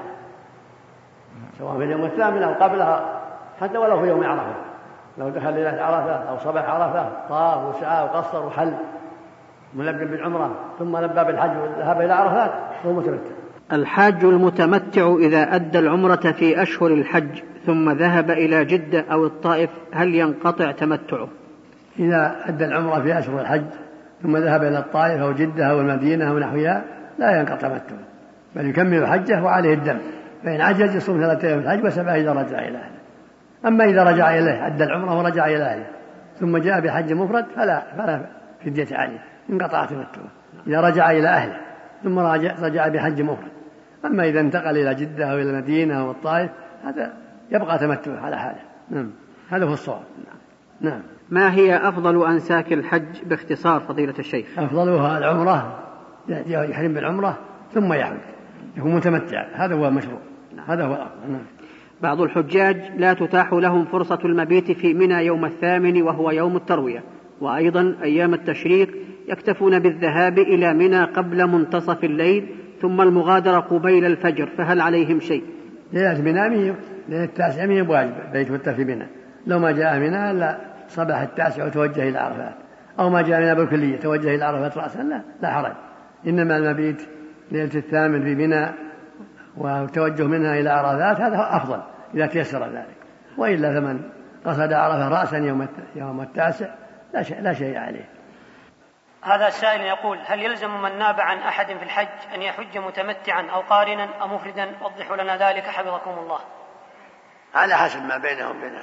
سواء في اليوم 8 أو قبلها، حتى ولو في يوم عرفة. لو دخل ليلة عرفة أو صباح عرفة طاف وسعى وقصر وحل ملبٍ بالعمرة ثم لبى بالحج وذهب إلى عرفات هو متمتع. الحاج المتمتع إذا أدى العمرة في أشهر الحج ثم ذهب إلى جدة أو الطائف هل ينقطع تمتعه؟ إذا أدى العمرة في أشهر الحج ثم ذهب إلى الطائف أو جدة أو المدينة أو نحوها لا ينقطع تمتعه، بل يكمل حجه وعليه الدم، فإن عجز يصوم 3 أيام الحج و7 إذا رجع إلى أهله. أما إذا رجع إليه أدى العمرة ورجع إلى أهله ثم جاء بحج مفرد فلا فدية عليه، انقطع تمتعه إذا رجع إلى أهله ثم رجع بحج مفرد. أما إذا انتقل إلى جدة أو إلى المدينة أو الطائف هذا يبقى تمتعه على حاله. هذا هو الصواب. نعم. ما هي أفضل أنساك الحج باختصار فضيلة الشيخ؟ أفضلها العمرة، يحرم بالعمرة ثم يحج يكون متمتع، هذا هو المشروع، هذا هو الأفضل. بعض الحجاج لا تتاح لهم فرصة المبيت في منى يوم 8 وهو يوم التروية، وأيضا أيام التشريق يكتفون بالذهاب إلى منى قبل منتصف الليل ثم المغادرة قبيل الفجر، فهل عليهم شيء؟ ليلة منى ليلة 9 من واجب بيت متى في منى، لو ما جاء منى إلا صباح 9 وتوجه إلى عرفات، أو ما جاء منى بالكلية توجه إلى عرفات رأسا لا حرج، إنما المبيت ليلة 8 في منى وتوجه منها إلى عرفات هذا أفضل إذا تيسر ذلك، وإلا فمن قصد عرفة رأسا يوم 9 لا شيء عليه. هذا السائل يقول: هل يلزم من ناب عن أحد في الحج أن يحج متمتعا أو قارنا أو مفردا؟ وضحوا لنا ذلك حفظكم الله. على حسب ما بينهم بين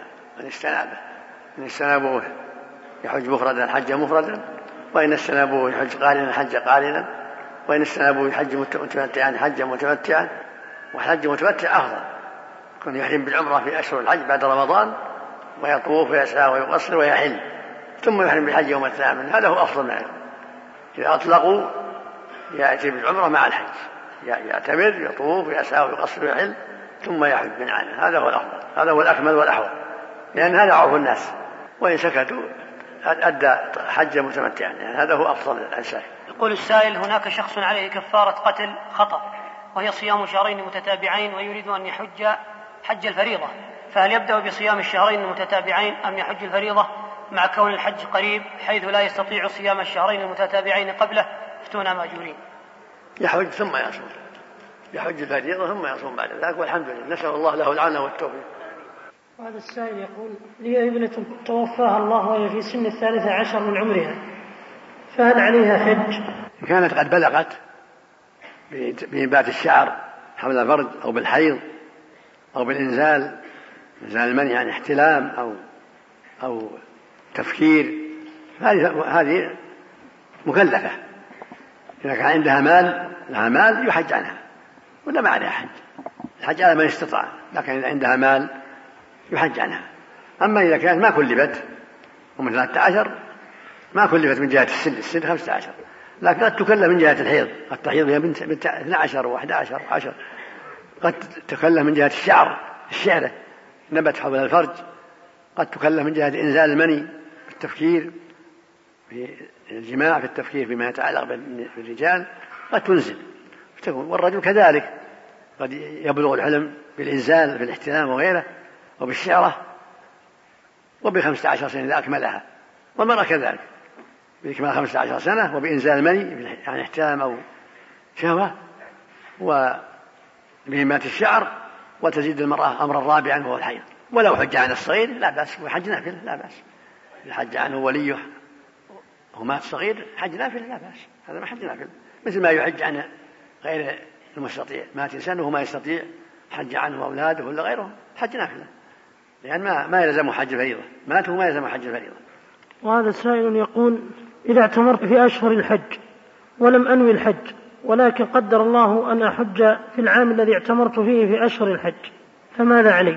من استنابوه يحج مفردا حج مفردا، وإن استنابوه يحج قارنا حج قارنا، وإن استنابوه يحج متمتعا حج متمتعا. وحج متمتع أفضل، يكون يحرم بالعمرة في أشهر الحج بعد رمضان ويطوف ويسعى ويقصر ويحل ثم يحرم بالحج يوم 8، هذا هو أفضل ما يكون. إذا أطلقوا يأتي بالعمرة مع الحج، يعتمر يطوف ويسعى ويقصر ويحل ثم يحج من عنه، هذا هو الأفضل، هذا هو الأكمل والأحوط، لأن هذا عرف الناس، وإن سكتوا أدى حج متمتعا، يعني هذا هو أفضل الأنساك. يقول السائل: هناك شخص عليه كفارة قتل خطأ وهي صيام شهرين متتابعين ويريد أن يحج حج الفريضة، فهل يبدأ بصيام الشهرين المتتابعين أم يحج الفريضة مع كون الحج قريب حيث لا يستطيع صيام الشهرين المتتابعين قبله؟ افتونا مأجورين. يحج ثم يصوم، يحج الفريضة ثم يصوم بعد ذلك، والحمد لله، نسأل الله له العون والتوفيق. وهذا السائل يقول: لي ابنة توفاها الله وهي في سن 13 من عمرها، فهل عليها حج؟ كانت قد بلغت بإنبات الشعر حول الفرج أو بالحيض أو بالإنزال المني عن احتلام أو تفكير، هذه مكلفة. إذا كان عندها مال يحج عنها ولا ما عليها حج، الحج على من استطاع، لكن إذا عندها مال يحج عنها. أما إذا كانت ما كلفت ومن 13 ما كلفت من جهة السن 15، لكن قد تكلف من جهة الحيض، قد تحيض هي بنت 12 و11 و10، قد تكلف من جهة الشعرة نبت حول الفرج، قد تكلف من جهة إنزال المني بالتفكير في الجماع، في التفكير فيما يتعلق بالرجال قد تنزل، والرجل كذلك قد يبلغ الحلم بالإنزال في الاحتلام وغيره وبالشعرة وب15 سنة إذا أكملها، والمرأة كذلك بإكمال 15 سنة وبإنزال المني يعني احتلام أو شهوة وبهمات الشعر، وتزيد المرأة أمرا رابعا وهو الحيض. ولو حج عن الصغير لا بأس، وحج نافلة لا بأس، الحج عنه وليه ومات صغير حج نافلة لا بأس، هذا ما حج نافلة، مثل ما يحج عن غير المستطيع. مات إنسان وهو ما يستطيع، حج عنه أولاده ولا غيرهم، حج نافلة، لأن ما يلزم حج الفريضة، مات وما يلزم حج الفريضة. وهذا سائل يقول: إذا اعتمرت في أشهر الحج ولم أنوي الحج، ولكن قدر الله أن أحج في العام الذي اعتمرت فيه في أشهر الحج، فماذا علي؟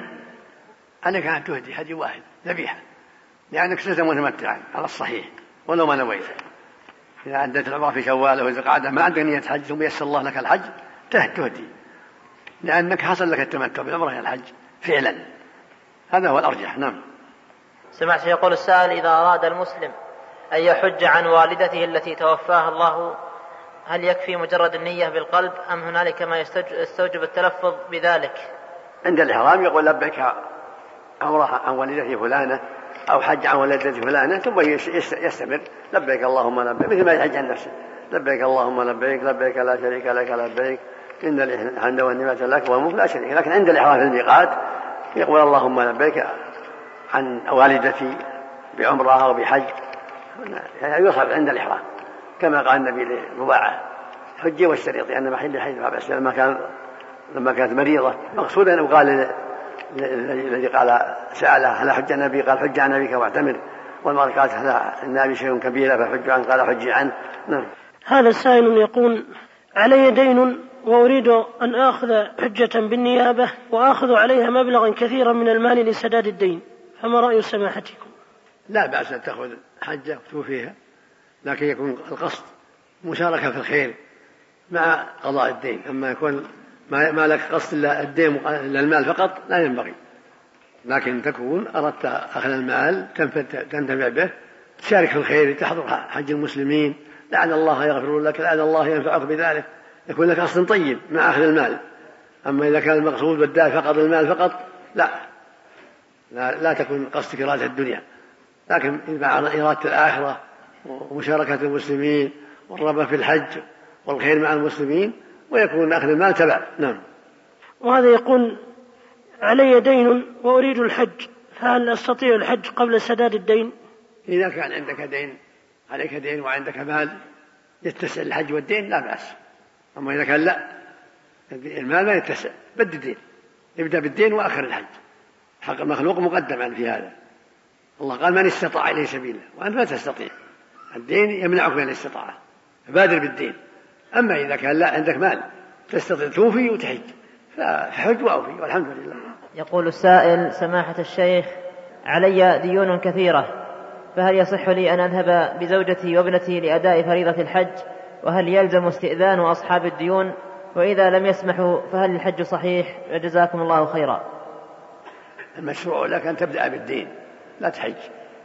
أنك أن تهدي هدي واحد ذبيحة، لأنك صرت متمتعا على الصحيح ولو ما نويت. إذا عدت العمرة في شوال أو ذي القعدة ما عندك نية حج ثم يسر الله لك الحج تهدي، لأنك حصل لك التمتع بالعمرة إلى الحج فعلا. هذا هو الأرجح. نعم. سمعت يقول السائل: إذا أراد المسلم أن يحج عن والدته التي توفاها الله، هل يكفي مجرد النية بالقلب أم هنالك ما يستوجب التلفظ بذلك؟ عند الإحرام يقول: لبيك عمرة عن والدتي فلانة أو حج عن والدتي فلانة، ثم يستمر: لبيك اللهم لبيك، مثل ما يحج عن نفسه: لبيك اللهم لبيك، لبيك لا شريك لك لبيك، إن الحمد والنعمة لك والملك لا شريك. لكن عند الإحرام في الميقات يقول: اللهم لبيك عن والدتي بعمرة أو بحج، يعني يصرف عند الإحرام، كما قال النبي لرباعة: حجي والشريط، لأن محل حج بس لما كانت مريضة. مقصودا وقال الذي قال سأله: هل حج النبي؟ قال: حج عن نبيك واعتمر. والمرأة قالت: هل النبي شيء كبير فحج عنه؟ قال: حج عنه. نعم. هذا السائل يقول: علي دين وأريد أن آخذ حجة بالنيابة وآخذ عليها مبلغا كثيرا من المال لسداد الدين، فما رأي سماحتكم؟ لا بأس أن تأخذ حجة وتوفيها، لكن يكون القصد مشاركة في الخير مع قضاء الدين. أما يكون ما لك قصد إلا الدين إلا المال فقط لا ينبغي، لكن تكون أردت أخذ المال تنتفع به، تشارك في الخير، تحضر حج المسلمين، لعل الله يغفر لك، لعل الله ينفعك بذلك، يكون لك قصد طيب مع أخذ المال. أما إذا كان المقصود بالدافع فقط المال فقط لا تكون قصدك إرادة الدنيا، لكن مع إرادة الآخرة ومشاركة المسلمين والرغبة في الحج والخير مع المسلمين، ويكون أخذ المال تبع. نعم. وهذا يقول: علي دين وأريد الحج، فهل أستطيع الحج قبل سداد الدين؟ إذا كان عندك دين، عليك دين وعندك مال يتسع الحج والدين لا بأس. أما إذا كان لا، المال ما يتسع، بدي الدين، يبدأ بالدين وآخر الحج. حق المخلوق مقدم في هذا. الله قال: من استطاع إليه سبيلا، وأنت لا تستطيع، الدين يمنعك من الاستطاعة، فبادر بالدين. أما إذا كان لا عندك مال تستطيع توفي وتحج، فحج وأوفي والحمد لله. يقول السائل: سماحة الشيخ، علي ديون كثيرة، فهل يصح لي أن أذهب بزوجتي وابنتي لأداء فريضة الحج؟ وهل يلزم استئذان أصحاب الديون؟ وإذا لم يسمحوا فهل الحج صحيح؟ وجزاكم الله خيرا. المشروع لك أن تبدأ بالدين، لا تحج.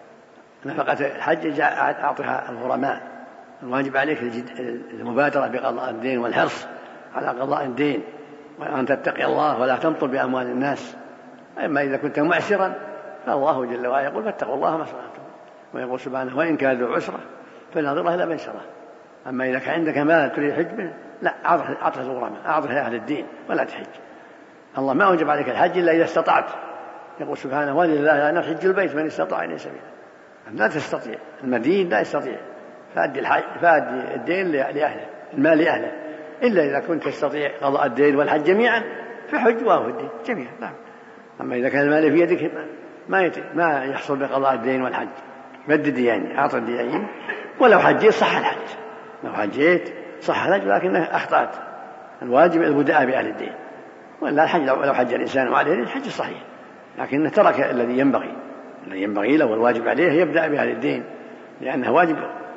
نفقة الحج أعطها الغرماء، الواجب عليك المبادرة بقضاء الدين والحرص على قضاء الدين، وأن تتقي الله ولا تمطل بأموال الناس. أما إذا كنت معسرا فالله جل وعلا يقول: فاتقوا الله ما استطعتم، ويقول سبحانه: وإن كان ذو عسرة فنظرة إلى ميسرة. أما إذا كان عندك مال تريد حج منه، لا، أعطه الغرماء، أعطه أهل الدين ولا تحج. الله ما أوجب عليك الحج إلا إذا استطعت، يقول سبحانه: ولله أن حج البيت من استطاع إليه سبيلا. لا تستطيع، المدين لا يستطيع، فأدي الدين لأهله، المال لأهله، إلا إذا كنت تستطيع قضاء الدين والحج جميعا فحج وأوفي الدين جميعا. لا. أما إذا كان المال في يدك ما يحصل بقضاء الدين والحج، بدد يعني، أعطى الدين، ولو حجيت صح الحج، لو حجيت صح الحج، لكنه أخطأت. الواجب البداء بأهل الدين، ولا الحج لو حج الإنسان وعليه الحج صحيح، لكنه ترك الذي ينبغي له والواجب عليه يبدأ بأهل الدين، لأنه واجب،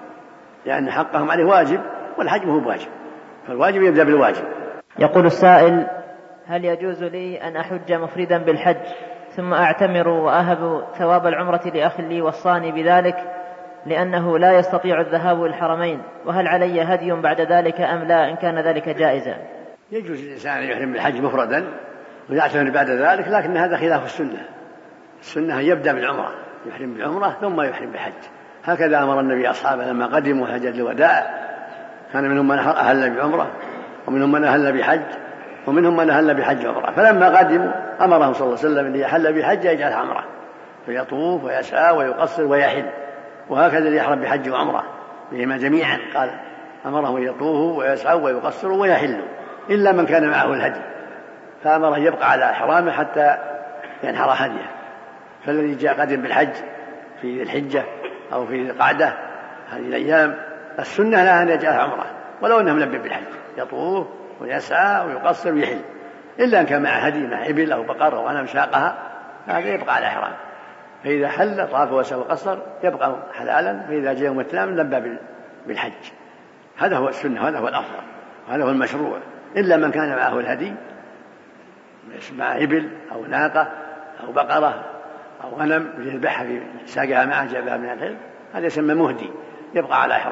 لأن حقهم عليه واجب والحج هو واجب، فالواجب يبدأ بالواجب. يقول السائل: هل يجوز لي أن أحج مفردا بالحج ثم أعتمر وأهب ثواب العمرة لأخ لي وصاني بذلك لأنه لا يستطيع الذهاب الحرمين، وهل علي هدي بعد ذلك أم لا إن كان ذلك جائزا؟ يجوز الإنسان أن يحرم بالحج مفردا ويعتمر بعد ذلك، لكن هذا خلاف السنة. السنة يبدأ بالعمرة، يحرم بالعمرة ثم يحرم بالحج، هكذا أمر النبي أصحابه لما قدموا حجة الوداع، كان منهم من أهل بعمرة ومنهم من أهل بحج ومنهم من أهل بحج عمرة، فلما قدموا أمرهم صلى الله عليه وسلم أن يحل بحج يجعل عمرة، فيطوف ويسعى ويقصر ويحل، وهكذا يحرم بحج وعمرة بهما جميعا. قال أمرهم أن يطوفوا ويسعوا ويقصروا ويحلوا، إلا من كان معه الهدي، فأمره يبقى على إحرامه حتى ينحر هديه. فالذي جاء قدم بالحج في الحجة أو في القعدة هذه الأيام السنة لها أن يجعل عمره ولو أنه ملبي بالحج، يطوف ويسعى ويقصر ويحل، إلا أن كان مع هدي مع إبل أو بقر أو غنم شاقها فهذا يبقى على إحرام. فإذا حل طاف وسعى وقصر يبقى حلالا، فإذا جاء يوم الثامن لبى بالحج. هذا هو السنة، هذا هو الأفضل، وهذا هو المشروع. إلا من كان معه الهدي مع إبل أو ناقة أو بقرة أو غنم يذبحها في ساقها معه جابها من الحل، هذا يسمى مهدي، يبقى على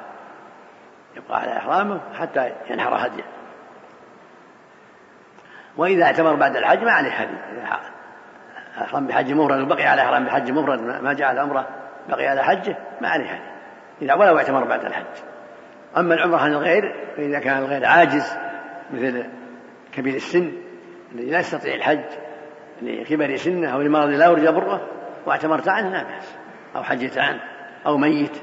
إحرامه حتى ينحر هديه. وإذا اعتمر بعد الحج ما عليه هدي، أحرم بحج مفرد وبقي على إحرام بحج مفرد ما جعل عمره بقي على حجه ما عليه هدي إذا ولو اعتمر بعد الحج. أما العمرة عن الغير فإذا كان الغير عاجز مثل كبير السن الذي لا يستطيع الحج لكبر سنه أو لمرض لا يرجى بره واعتمرت عنه لا بأس، أو حجت عنه أو ميت.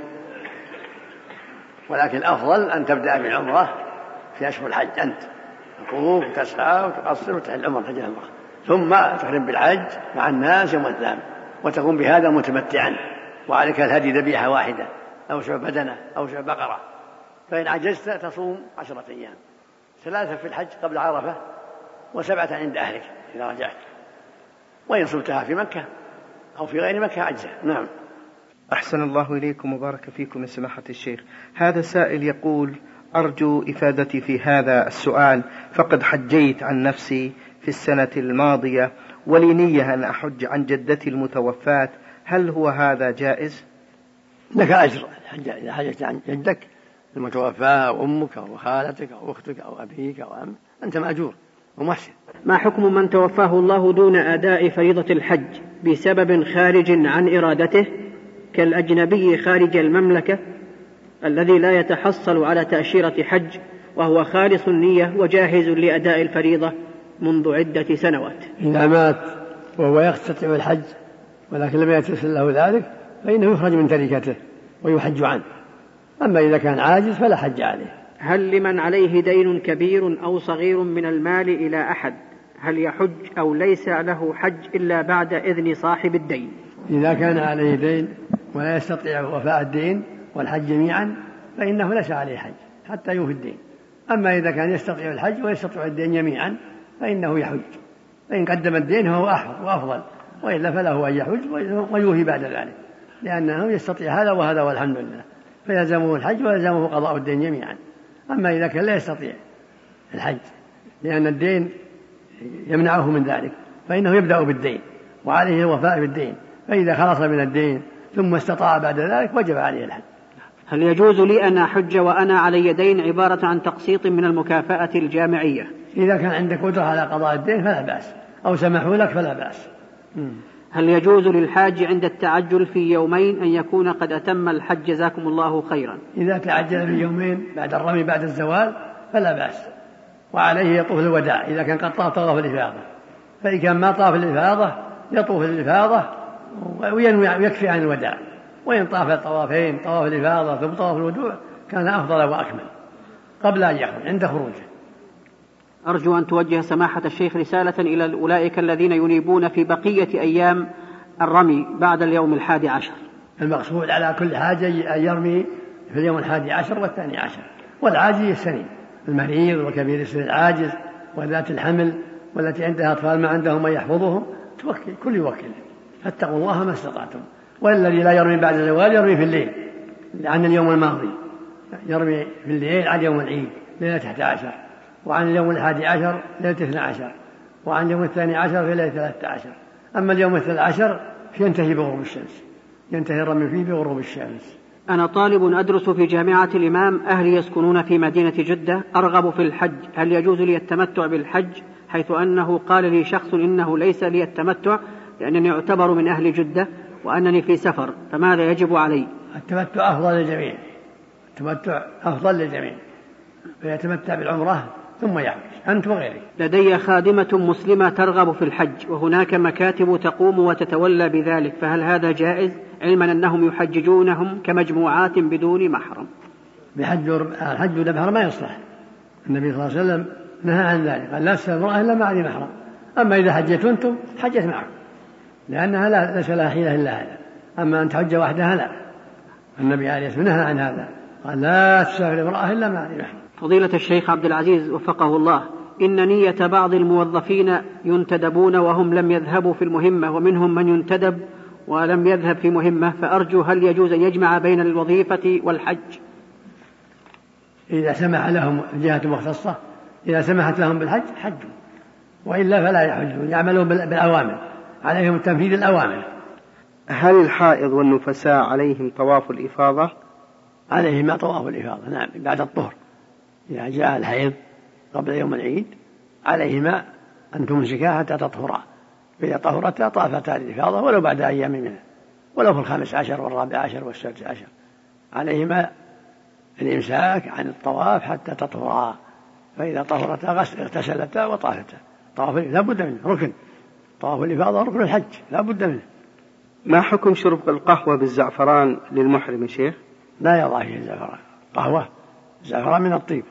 ولكن الأفضل أن تبدأ بالعمرة في أشهر الحج، أنت تطوف وتسعى وتقصر وتحل عمرة حج العمرة، ثم تحرم بالحج مع الناس يوم الثامن وتقوم بهذا متمتعا، وعليك الهدي ذبيحة واحدة أو شعب بدنة أو شعب بقرة. فإن عجزت تصوم 10 أيام، 3 في الحج قبل عرفة و7 عند أهلك إذا رجعت، وإن صمتها في مكة أو في غير مكة عجزة. نعم. أحسن الله إليكم وبارك فيكم من سماحة الشيخ. هذا سائل يقول: أرجو إفادتي في هذا السؤال، فقد حجيت عن نفسي في السنة الماضية ولي نية أن أحج عن جدتي المتوفاة، هل هو هذا جائز؟ لك أجر إذا حجت عن جدك المتوفاة أو أمك أو خالتك أو أختك أو أبيك أو أمك أنت مأجور ومحسن. ما حكم من توفاه الله دون أداء فريضة الحج بسبب خارج عن إرادته كالأجنبي خارج المملكة الذي لا يتحصل على تأشيرة حج وهو خالص النية وجاهز لأداء الفريضة منذ عدة سنوات؟ إذا مات وهو يستطيع الحج ولكن لم يتيسر له ذلك فإنه يخرج من تركته ويحج عنه. أما إذا كان عاجز فلا حج عليه. هل لمن عليه دين كبير أو صغير من المال إلى أحد هل يحج أو ليس له حج إلا بعد إذن صاحب الدين؟ إذا كان عليه دين ولا يستطيع وفاء الدين والحج جميعا فإنه ليس عليه حج حتى يوفي الدين. أما إذا كان يستطيع الحج ويستطيع الدين جميعا فإنه يحج، فإن قدم الدين هو أحفظ وأفضل، وإلا فله أن يحج ويوفي بعد ذلك، لأنه يستطيع هذا وهذا والحمد لله، فيلزمه الحج ويلزمه قضاء الدين جميعا. أما إذا كان لا يستطيع الحج لأن الدين يمنعه من ذلك فإنه يبدأ بالدين وعليه الوفاء بالدين، فإذا خلص من الدين ثم استطاع بعد ذلك وجب عليه الحج. هل يجوز لي أن أحج وأنا علي دين عبارة عن تقسيط من المكافأة الجامعية؟ إذا كان عندك قدرة على قضاء الدين فلا بأس، أو سمحوا لك فلا بأس. هل يجوز للحاج عند التعجل في يومين أن يكون قد أتم الحج جزاكم الله خيرا؟ إذا تعجل في يومين بعد الرمي بعد الزوال فلا بأس، وعليه يطوف الوداع إذا كان قد طاف الإفاضة، فإن كان ما طاف الإفاضة يطوف الإفاضة ويكفي عن الوداع، وإن طاف الطوافين طواف الإفاضة ثم طواف الودوع كان أفضل وأكمل قبل أن يخرج عند خروجه. أرجو أن توجه سماحة الشيخ رسالة إلى أولئك الذين ينيبون في بقية أيام الرمي بعد اليوم 11. المقصود على كل حاجة أن يرمي في اليوم 11 والثاني عشر، والعاجز السنين، المريض وكبير السن العاجز وذات الحمل والتي عندها أطفال ما عندهم من يحفظهم، توكل كل يوكل، فاتقوا الله ما استطعتم. والذي لا يرمي بعد الزوال يرمي في الليل عن اليوم الماضي، يرمي في الليل عن يوم العيد ليلة 11، وعن اليوم 11 ليلة 12، وعن اليوم 12 في ليلة 13. أما اليوم 13 ينتهي بغروب الشمس، ينتهي الرمي فيه بغروب الشمس. أنا طالب أدرس في جامعة الإمام، أهلي يسكنون في مدينة جدة، أرغب في الحج، هل يجوز لي التمتع بالحج؟ حيث أنه قال لي شخص إنه ليس لي التمتع لأنني أعتبر من أهل جدة وأنني في سفر، فماذا يجب علي؟ التمتع أفضل للجميع، التمتع أفضل للجميع، فيتمتع بالعمرة ثم يحج أنت وغيرك. لدي خادمة مسلمة ترغب في الحج وهناك مكاتب تقوم وتتولى بذلك، فهل هذا جائز علما أنهم يحججونهم كمجموعات بدون محرم؟ الحج والمحرم ما يصلح. النبي صلى الله عليه وسلم نهى عن ذلك، قال لا تسأل امرأة إلا مع ذي محرم. أما إذا حجت أنتم حجت معكم، لأنها ليس لها حيلة إلا هذا. أما أن تحج وحدها لا، النبي عليه الصلاة والسلام نهى عن هذا، قال لا تسافر امرأة إلا مع ذي محرم. فضيلة الشيخ عبد العزيز وفقه الله، إن نية بعض الموظفين ينتدبون وهم لم يذهبوا في المهمة، ومنهم من ينتدب ولم يذهب في مهمة، فأرجو هل يجوز أن يجمع بين الوظيفة والحج؟ إذا سمح لهم الجهة المختصة، إذا سمحت لهم بالحج حجوا، وإلا فلا يحجون، يعملون بالأوامر، عليهم تنفيذ الأوامر. هل الحائض والنفساء عليهم طواف الإفاضة؟ عليهما طواف الإفاضة، نعم، بعد الطهر. إذا جاء الحيض قبل يوم العيد عليهما أن تمسكا حتى تطهرا، فإذا طهرتا طافتا الإفاضة ولو بعد أيام منها، ولو في 15 و14 و16، عليهما الإمساك عن الطواف حتى تطهرا، فإذا طهرتا اغتسلتا وطافتا. طواف لا بد منه، ركن طواف الإفاضة، ركن الحج لا بد منه. ما حكم شرب القهوة بالزعفران للمحرم يا شيخ؟ لا يضع فيه الزعفران، قهوة الزعفران من الطيب.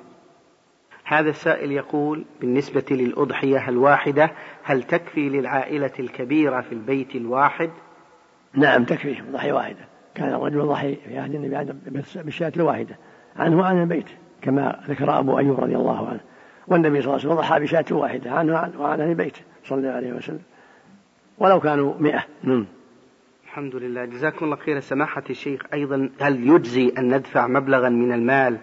هذا السائل يقول بالنسبة للأضحية الواحدة هل تكفي للعائلة الكبيرة في البيت الواحد؟ نعم تكفي، ضحية واحدة. كان الرجل ضحي في عهد النبي بالشاة الواحدة عنه وعن البيت، كما ذكر أبو أيوب رضي الله عنه، والنبي صلى الله عليه وسلم ضحى بشاة واحدة عنه وعن أهل بيته صلى الله عليه وسلم، ولو كانوا 100. الحمد لله، جزاكم الله خير. سماحة الشيخ، أيضا هل يجزي أن ندفع مبلغا من المال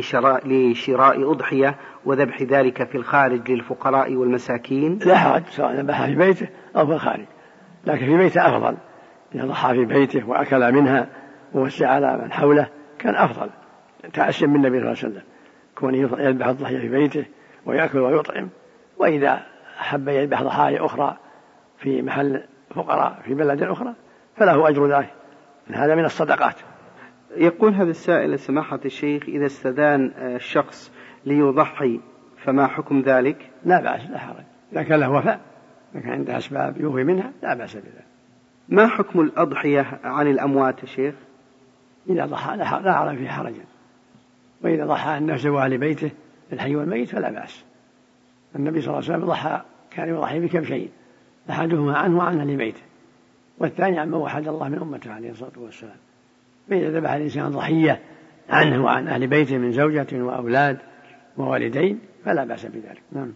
لشراء أضحية وذبح ذلك في الخارج للفقراء والمساكين؟ لا حرج، سواء ذبحها في بيته أو في الخارج، لكن في بيته أفضل. إذا ضحى في بيته وأكل منها ووسع على من حوله كان أفضل، تعشم من النبي صلى الله عليه وسلم كونه يذبح الضحية في بيته ويأكل ويطعم. وإذا أحب يذبح ضحايا أخرى في محل فقراء في بلد أخرى فله أجر ذلك، هذا من الصدقات. يقول هذا السائل سماحة الشيخ، إذا استدان الشخص ليضحي فما حكم ذلك؟ لا بأس، لا حرج، إذا كان له وفاء، إذا كان عنده أسباب يوفي منها لا بأس بذلك. ما حكم الأضحية عن الأموات يا شيخ؟ إذا ضحى لا أرى فيه حرجا، وإذا ضحى عن نفسه وأهل بيته الحي والميت فلا بأس. النبي صلى الله عليه وسلم كان يضحي بكم شيء، أحدهما عنه وعن أهل بيته، والثاني عما وحد الله من أمته عليه الصلاة والسلام. فإذا ذبح الإنسان ضحية عنه وعن أهل بيته من زوجة وأولاد ووالدين فلا بأس بذلك. نعم.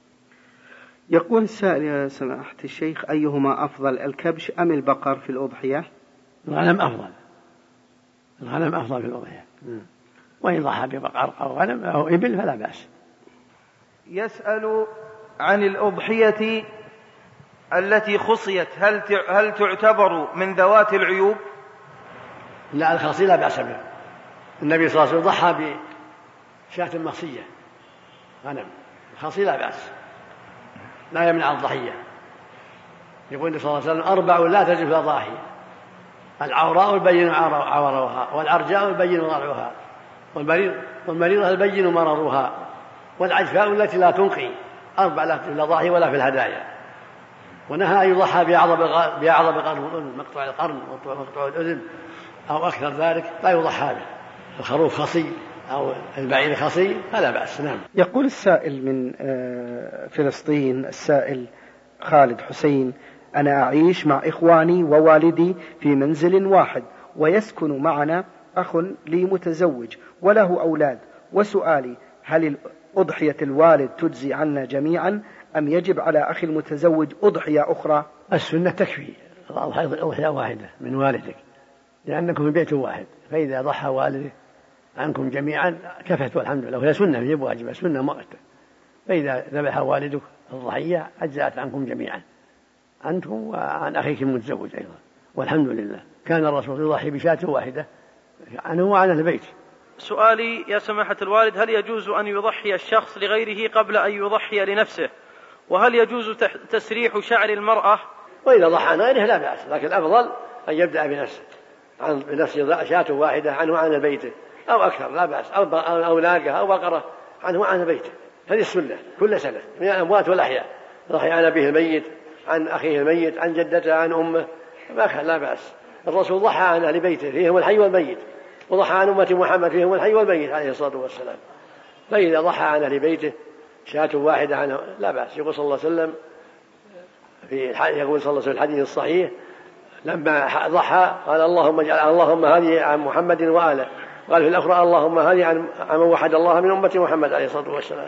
يقول السائل يا سماحة الشيخ، أيهما أفضل، الكبش أم البقر في الأضحية؟ الغنم أفضل في الأضحية، وإن ضحى ببقر أو غنم أو إبل فلا بأس. يسأل عن الأضحية التي خصيت، هل تعتبر من ذوات العيوب؟ لا، الخصي لا بأس به. النبي صلى الله عليه وسلم ضحى بشاة مخصية غنم، الخصي لا بأس، لا يمنع الضحية. يقول صلى الله عليه وسلم 4 لا تجب الأضاحي: العوراء البين عورها، والعرجاء البين ضرعها، والمريضة البين مرضها، والعجفاء التي لا تنقي. 4 لا تجب الأضاحي ولا في الهدايا. ونهى أن يضحى بأعظم قرن، مقطع القرن ومقطع الأذن أو أكثر ذلك لا يضحى به. الخروف خصي أو البعير خصي فلا بأس. نعم. يقول السائل من فلسطين، السائل خالد حسين: أنا أعيش مع إخواني ووالدي في منزل واحد، ويسكن معنا أخ لي متزوج وله أولاد، وسؤالي: هل أضحية الوالد تجزي عنا جميعا أم يجب على أخي المتزوج أضحية أخرى؟ السنة تكفي أضحية واحدة من والدك، لأنكم في بيت واحد، فإذا ضحى والده عنكم جميعا كفت والحمد لله، وهي سنة هي واجبة، سنة مؤكدة. فإذا ذبح والدك الضحية أجزأت عنكم جميعا، عنكم وعن أخيك المتزوج أيضا، والحمد لله. كان الرسول يضحي بشاة واحدة عنه وعن البيت. سؤالي يا سماحة الوالد: هل يجوز أن يضحي الشخص لغيره قبل أن يضحي لنفسه؟ وهل يجوز تسريح شعر المرأة؟ وإذا ضحى عن غيره لا بأس، لكن الأفضل أن يبدأ بنفسه شاة واحدة عنه وعن بيته أو أكثر لا بأس، أو ناقة أو بقرة عنه وعن بيته. هذه السنة كل سنة من الأموات والأحياء، ضحي عن أبيه الميت، عن أخيه الميت، عن جدته، عن أمه، لا بأس. الرسول ضحى عن أهل بيته فيهم الحي والميت، وضحى عن أمة محمد فيهم الحي والميت عليه الصلاة والسلام. فإذا ضحى عن أهل بيته شاة واحدة عنه لا بأس. يقول صلى الله عليه وسلم يقول صلى الله عليه وسلم في الحديث الصحيح لما ضحى قال اللهم هذه عن محمد وآله، قال في الأخرى اللهم هذه عن من وحد الله من أمة محمد عليه الصلاة والسلام،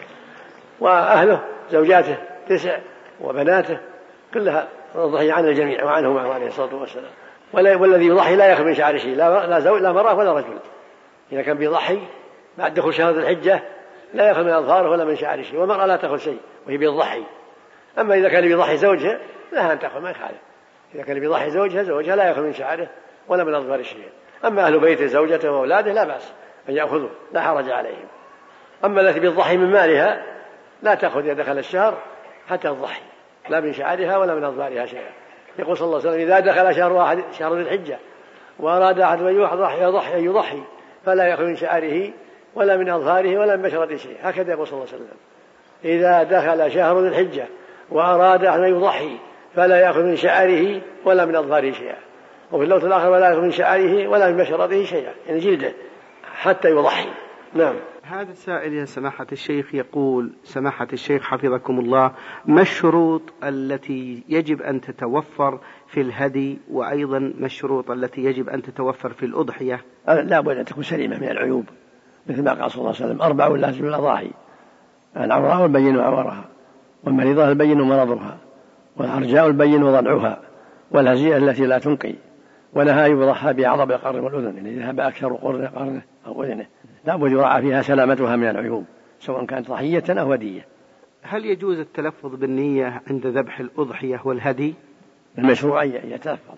وأهله زوجاته 9 وبناته كلها ضحي عن الجميع وعنهم عليه الصلاة والسلام. والذي يضحي لا يأخذ من شعر شيء، لا مرأة ولا رجل. إذا كان بيضحي بعد دخول شهر الحجة لا يأخذ من أظفاره ولا من شعر شيء، والمرأة لا تأخذ شيء وهي بيضحي. أما إذا كان بيضحي زوجها لها أن تأخذ، ما يخالف. إذا كان بيضحي زوجها لا يأخذ من شعره ولا من أظفار شيء. أما أهل بيته زوجته وأولاده لا بأس أن يأخذوا، لا حرج عليهم. أما التي بيضحي من مالها لا تأخذ إذا دخل الشهر حتى تضحي، لا من شعرها ولا من أظفارها شيئا. يقول صلى الله عليه وسلم إذا دخل شهر ذي الحجة وأراد أحد أن يضحي فلا يأخذ من شعره ولا من أظفاره ولا من بشرته شيء. هكذا يقول صلى الله عليه وسلم إذا دخل شهر ذي الحجة وأراد أحد أن يضحي فلا يأخذ من شعره ولا من أظفاره شيئا. وفي اللوث الآخر ولا يأخذ من شعره ولا من بشرته شيئا، يعني جلده حتى يضحي. نعم. هذا السائل يا سماحة الشيخ يقول: سماحة الشيخ حفظكم الله، ما الشروط التي يجب أن تتوفر في الهدي، وأيضا ما الشروط التي يجب أن تتوفر في الأضحية؟ لا بد أن تكون سليمة من العيوب، مثل ما قال صلى الله عليه وسلم 4 لازم الأضاحي: العوراء البين عورها، والمريضة البين مرضها، والعرجاء البين ضلعها، والهزيئة التي لا تنقي. ونهى يضحى بعضب القرن والأذن، إن ذهب أكثر قرنه أو أذنه لا بد يراعى فيها سلامتها من العيوب سواء كانت ضحية أو هدية. هل يجوز التلفظ بالنية عند ذبح الأضحية والهدي؟ المشروع أن يتلفظ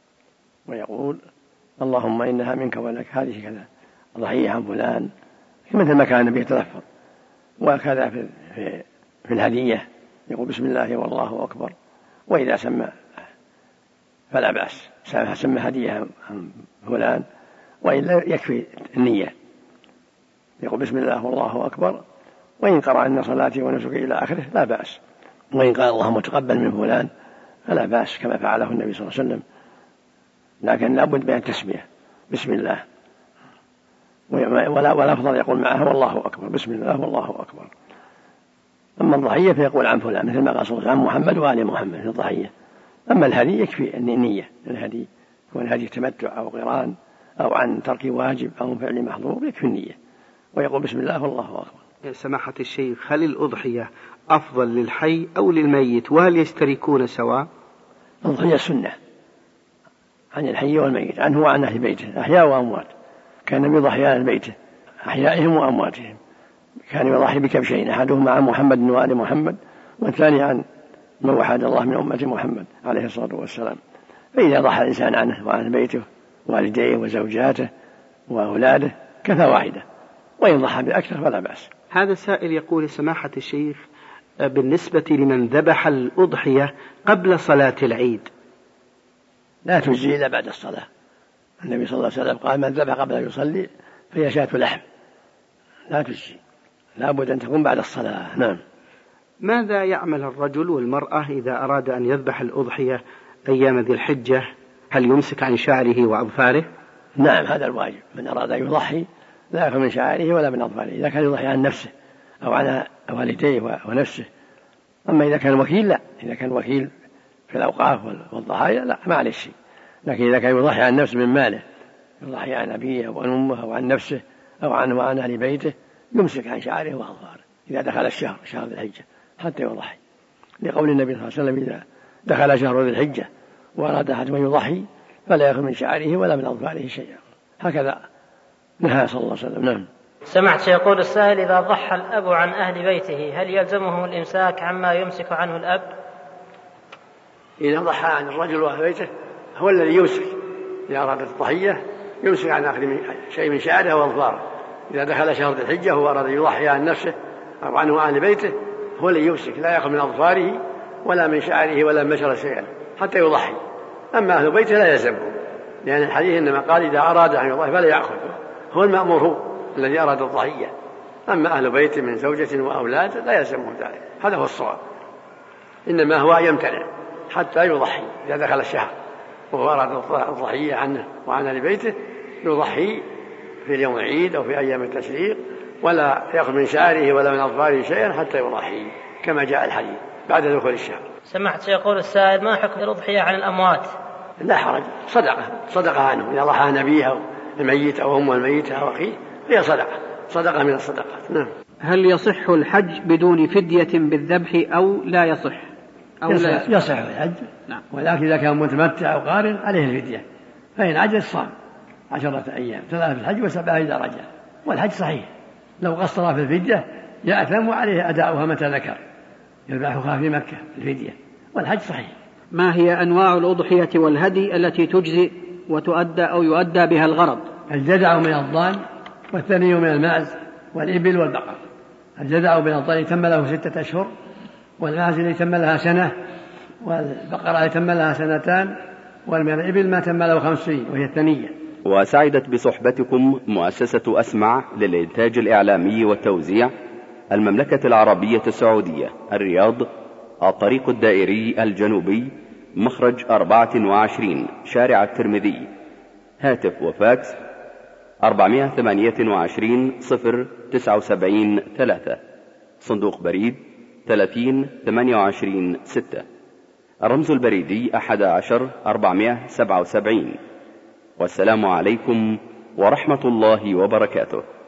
ويقول اللهم إنها منك ولك هذه كذا ضحية عن فلان، مثل ما كان النبي يتلفظ. وكذا في الهدية يقول بسم الله والله أكبر، وإذا سمى فلا بأس، سمى هدية عن فلان، وإلا يكفي النية يقول بسم الله والله أكبر، وإن قرأ أن صلاتي ونسكي إلى آخره لا بأس، وإن قال اللهم تقبل من فلان فلا بأس كما فعله النبي صلى الله عليه وسلم، لكن لا بد من التسمية بسم الله، ولا أفضل يقول معها والله أكبر، بسم الله والله أكبر. أما الضحية فيقول عن فلان مثل ما قال صلى الله عليه وسلم عن محمد وآل محمد في الضحية. أما الهدي يكفي النية، الهدي يكون هدي تمتع أو قران أو عن ترك واجب أو فعل محظور يكفي النية، ويقول بسم الله والله أكبر. يا سماحة الشيخ، هل الأضحية أفضل للحي أو للميت، وهل يشتركون سواء؟ الأضحية سنة عن الحي والميت، عنه وعن أهل بيته أحياء وأموات. كان يضحي عن بيته أحيائهم وأمواتهم، كان يضحي بكبشين، أحدهما عن محمد وآل محمد، والثاني عن من وحد الله من أمة محمد عليه الصلاة والسلام. فإذا ضحى الإنسان عنه وعن بيته والديه وزوجاته وأولاده كفى واحدة، وإن ضحى بأكثر فلا بأس. هذا السائل يقول: سماحة الشيخ، بالنسبة لمن ذبح الأضحية قبل صلاة العيد لا تجزي إلا بعد الصلاة. النبي صلى الله عليه وسلم قال: من ذبح قبل أن يصلي فهي شاة لحم، لا تجزي، لا بد أن تكون بعد الصلاة. نعم. ماذا يعمل الرجل والمرأة إذا أراد أن يذبح الأضحية أيام ذي الحجة؟ هل يمسك عن شعره وأظفاره؟ نعم، هذا الواجب. من أراد أن يضحي لا يأخذ من شعره ولا من أظفاره، إذا كان يضحي عن نفسه أو عن والديه ونفسه. أما إذا كان وكيل لا، إذا كان وكيل في الأوقاف والضحايا لا، ما عليه شيء. لكن إذا كان يضحي عن نفسه من ماله، يضحي عن أبيه أو عن أمه أو عن نفسه أو عن أهل بيته، يمسك عن شعره وأظفاره إذا دخل شهر ذي الحجة حتى يضحي، لقول النبي صلى الله عليه وسلم: إذا دخل شهر ذي الحجة وأراد أحد من يضحي فلا يأخذ من شعره ولا من أظفاره شيئا. هكذا نهى صلى الله عليه وسلم. نعم. سمعت يقول السائل: إذا ضحى الأب عن أهل بيته هل يلزمه الإمساك عما يمسك عنه الأب؟ إذا ضحى عن الرجل وأهل بيته هو الذي يمسك، إذا أراد الضحية يمسك عن أخذ شيء من شعره وأظفاره. إذا دخل شهر ذي الحجة هو أراد يضحي عن نفسه أو عنه وأهل بيته هو الذي يمسك، لا يأخذ من أظفاره ولا من شعره ولا من بشرة شيئا حتى يضحي. أما أهل بيته لا يلزمه، لأن الحديث إنما قال: إذا أراد أن يضحي فلا يأخذ، هو المأمور هو الذي أراد الضحية. أما أهل بيت من زوجة وأولاد لا يلزمهم ذلك، هذا هو الصواب. إنما هو يمتنع حتى يضحي. إذا دخل الشهر وهو أراد الضحية عنه وعن أهل بيته يضحي في اليوم العيد أو في أيام التشريق ولا يأخذ من شعره ولا من أظفاره شيئا حتى يضحي كما جاء الحديث بعد دخول الشهر. سمعت يقول السائل: ما حكم الأضحية عن الأموات؟ لا حرج، صدقة عنه، إذا ضحى نبيه الميت أو أمه الميتة أو أخيه هي صدقة من الصدقات. نعم. هل يصح الحج بدون فدية بالذبح أو لا يصح؟ يصح الحج، نعم. ولكن إذا كان متمتع أو قارن عليه الفدية، فإن عجز صام 10 أيام، 3 في الحج و7 إذا رجع، والحج صحيح. لو قصر في الفدية يأثم وعليه أداؤها متى ذكر، يذبحها في مكة الفدية، والحج صحيح. ما هي أنواع الأضحية والهدي التي تجزئ وتؤدى أو يؤدى بها الغرض؟ الجذع من الضان، والثني من الماعز، والإبل والبقر. الجذع من الضان يتم له 6 أشهر، والماعز يتم لها سنة، والبقرة يتم لها 2 سنين، والمن الإبل ما تم له 5 سنين وهي الثنية. وسعدت بصحبتكم مؤسسة أسمع للإنتاج الإعلامي والتوزيع، المملكة العربية السعودية، الرياض، الطريق الدائري الجنوبي، مخرج 24، شارع الترمذي. هاتف وفاكس 428 079 3، صندوق بريد 30 28 6، الرمز البريدي 11 477. والسلام عليكم ورحمة الله وبركاته.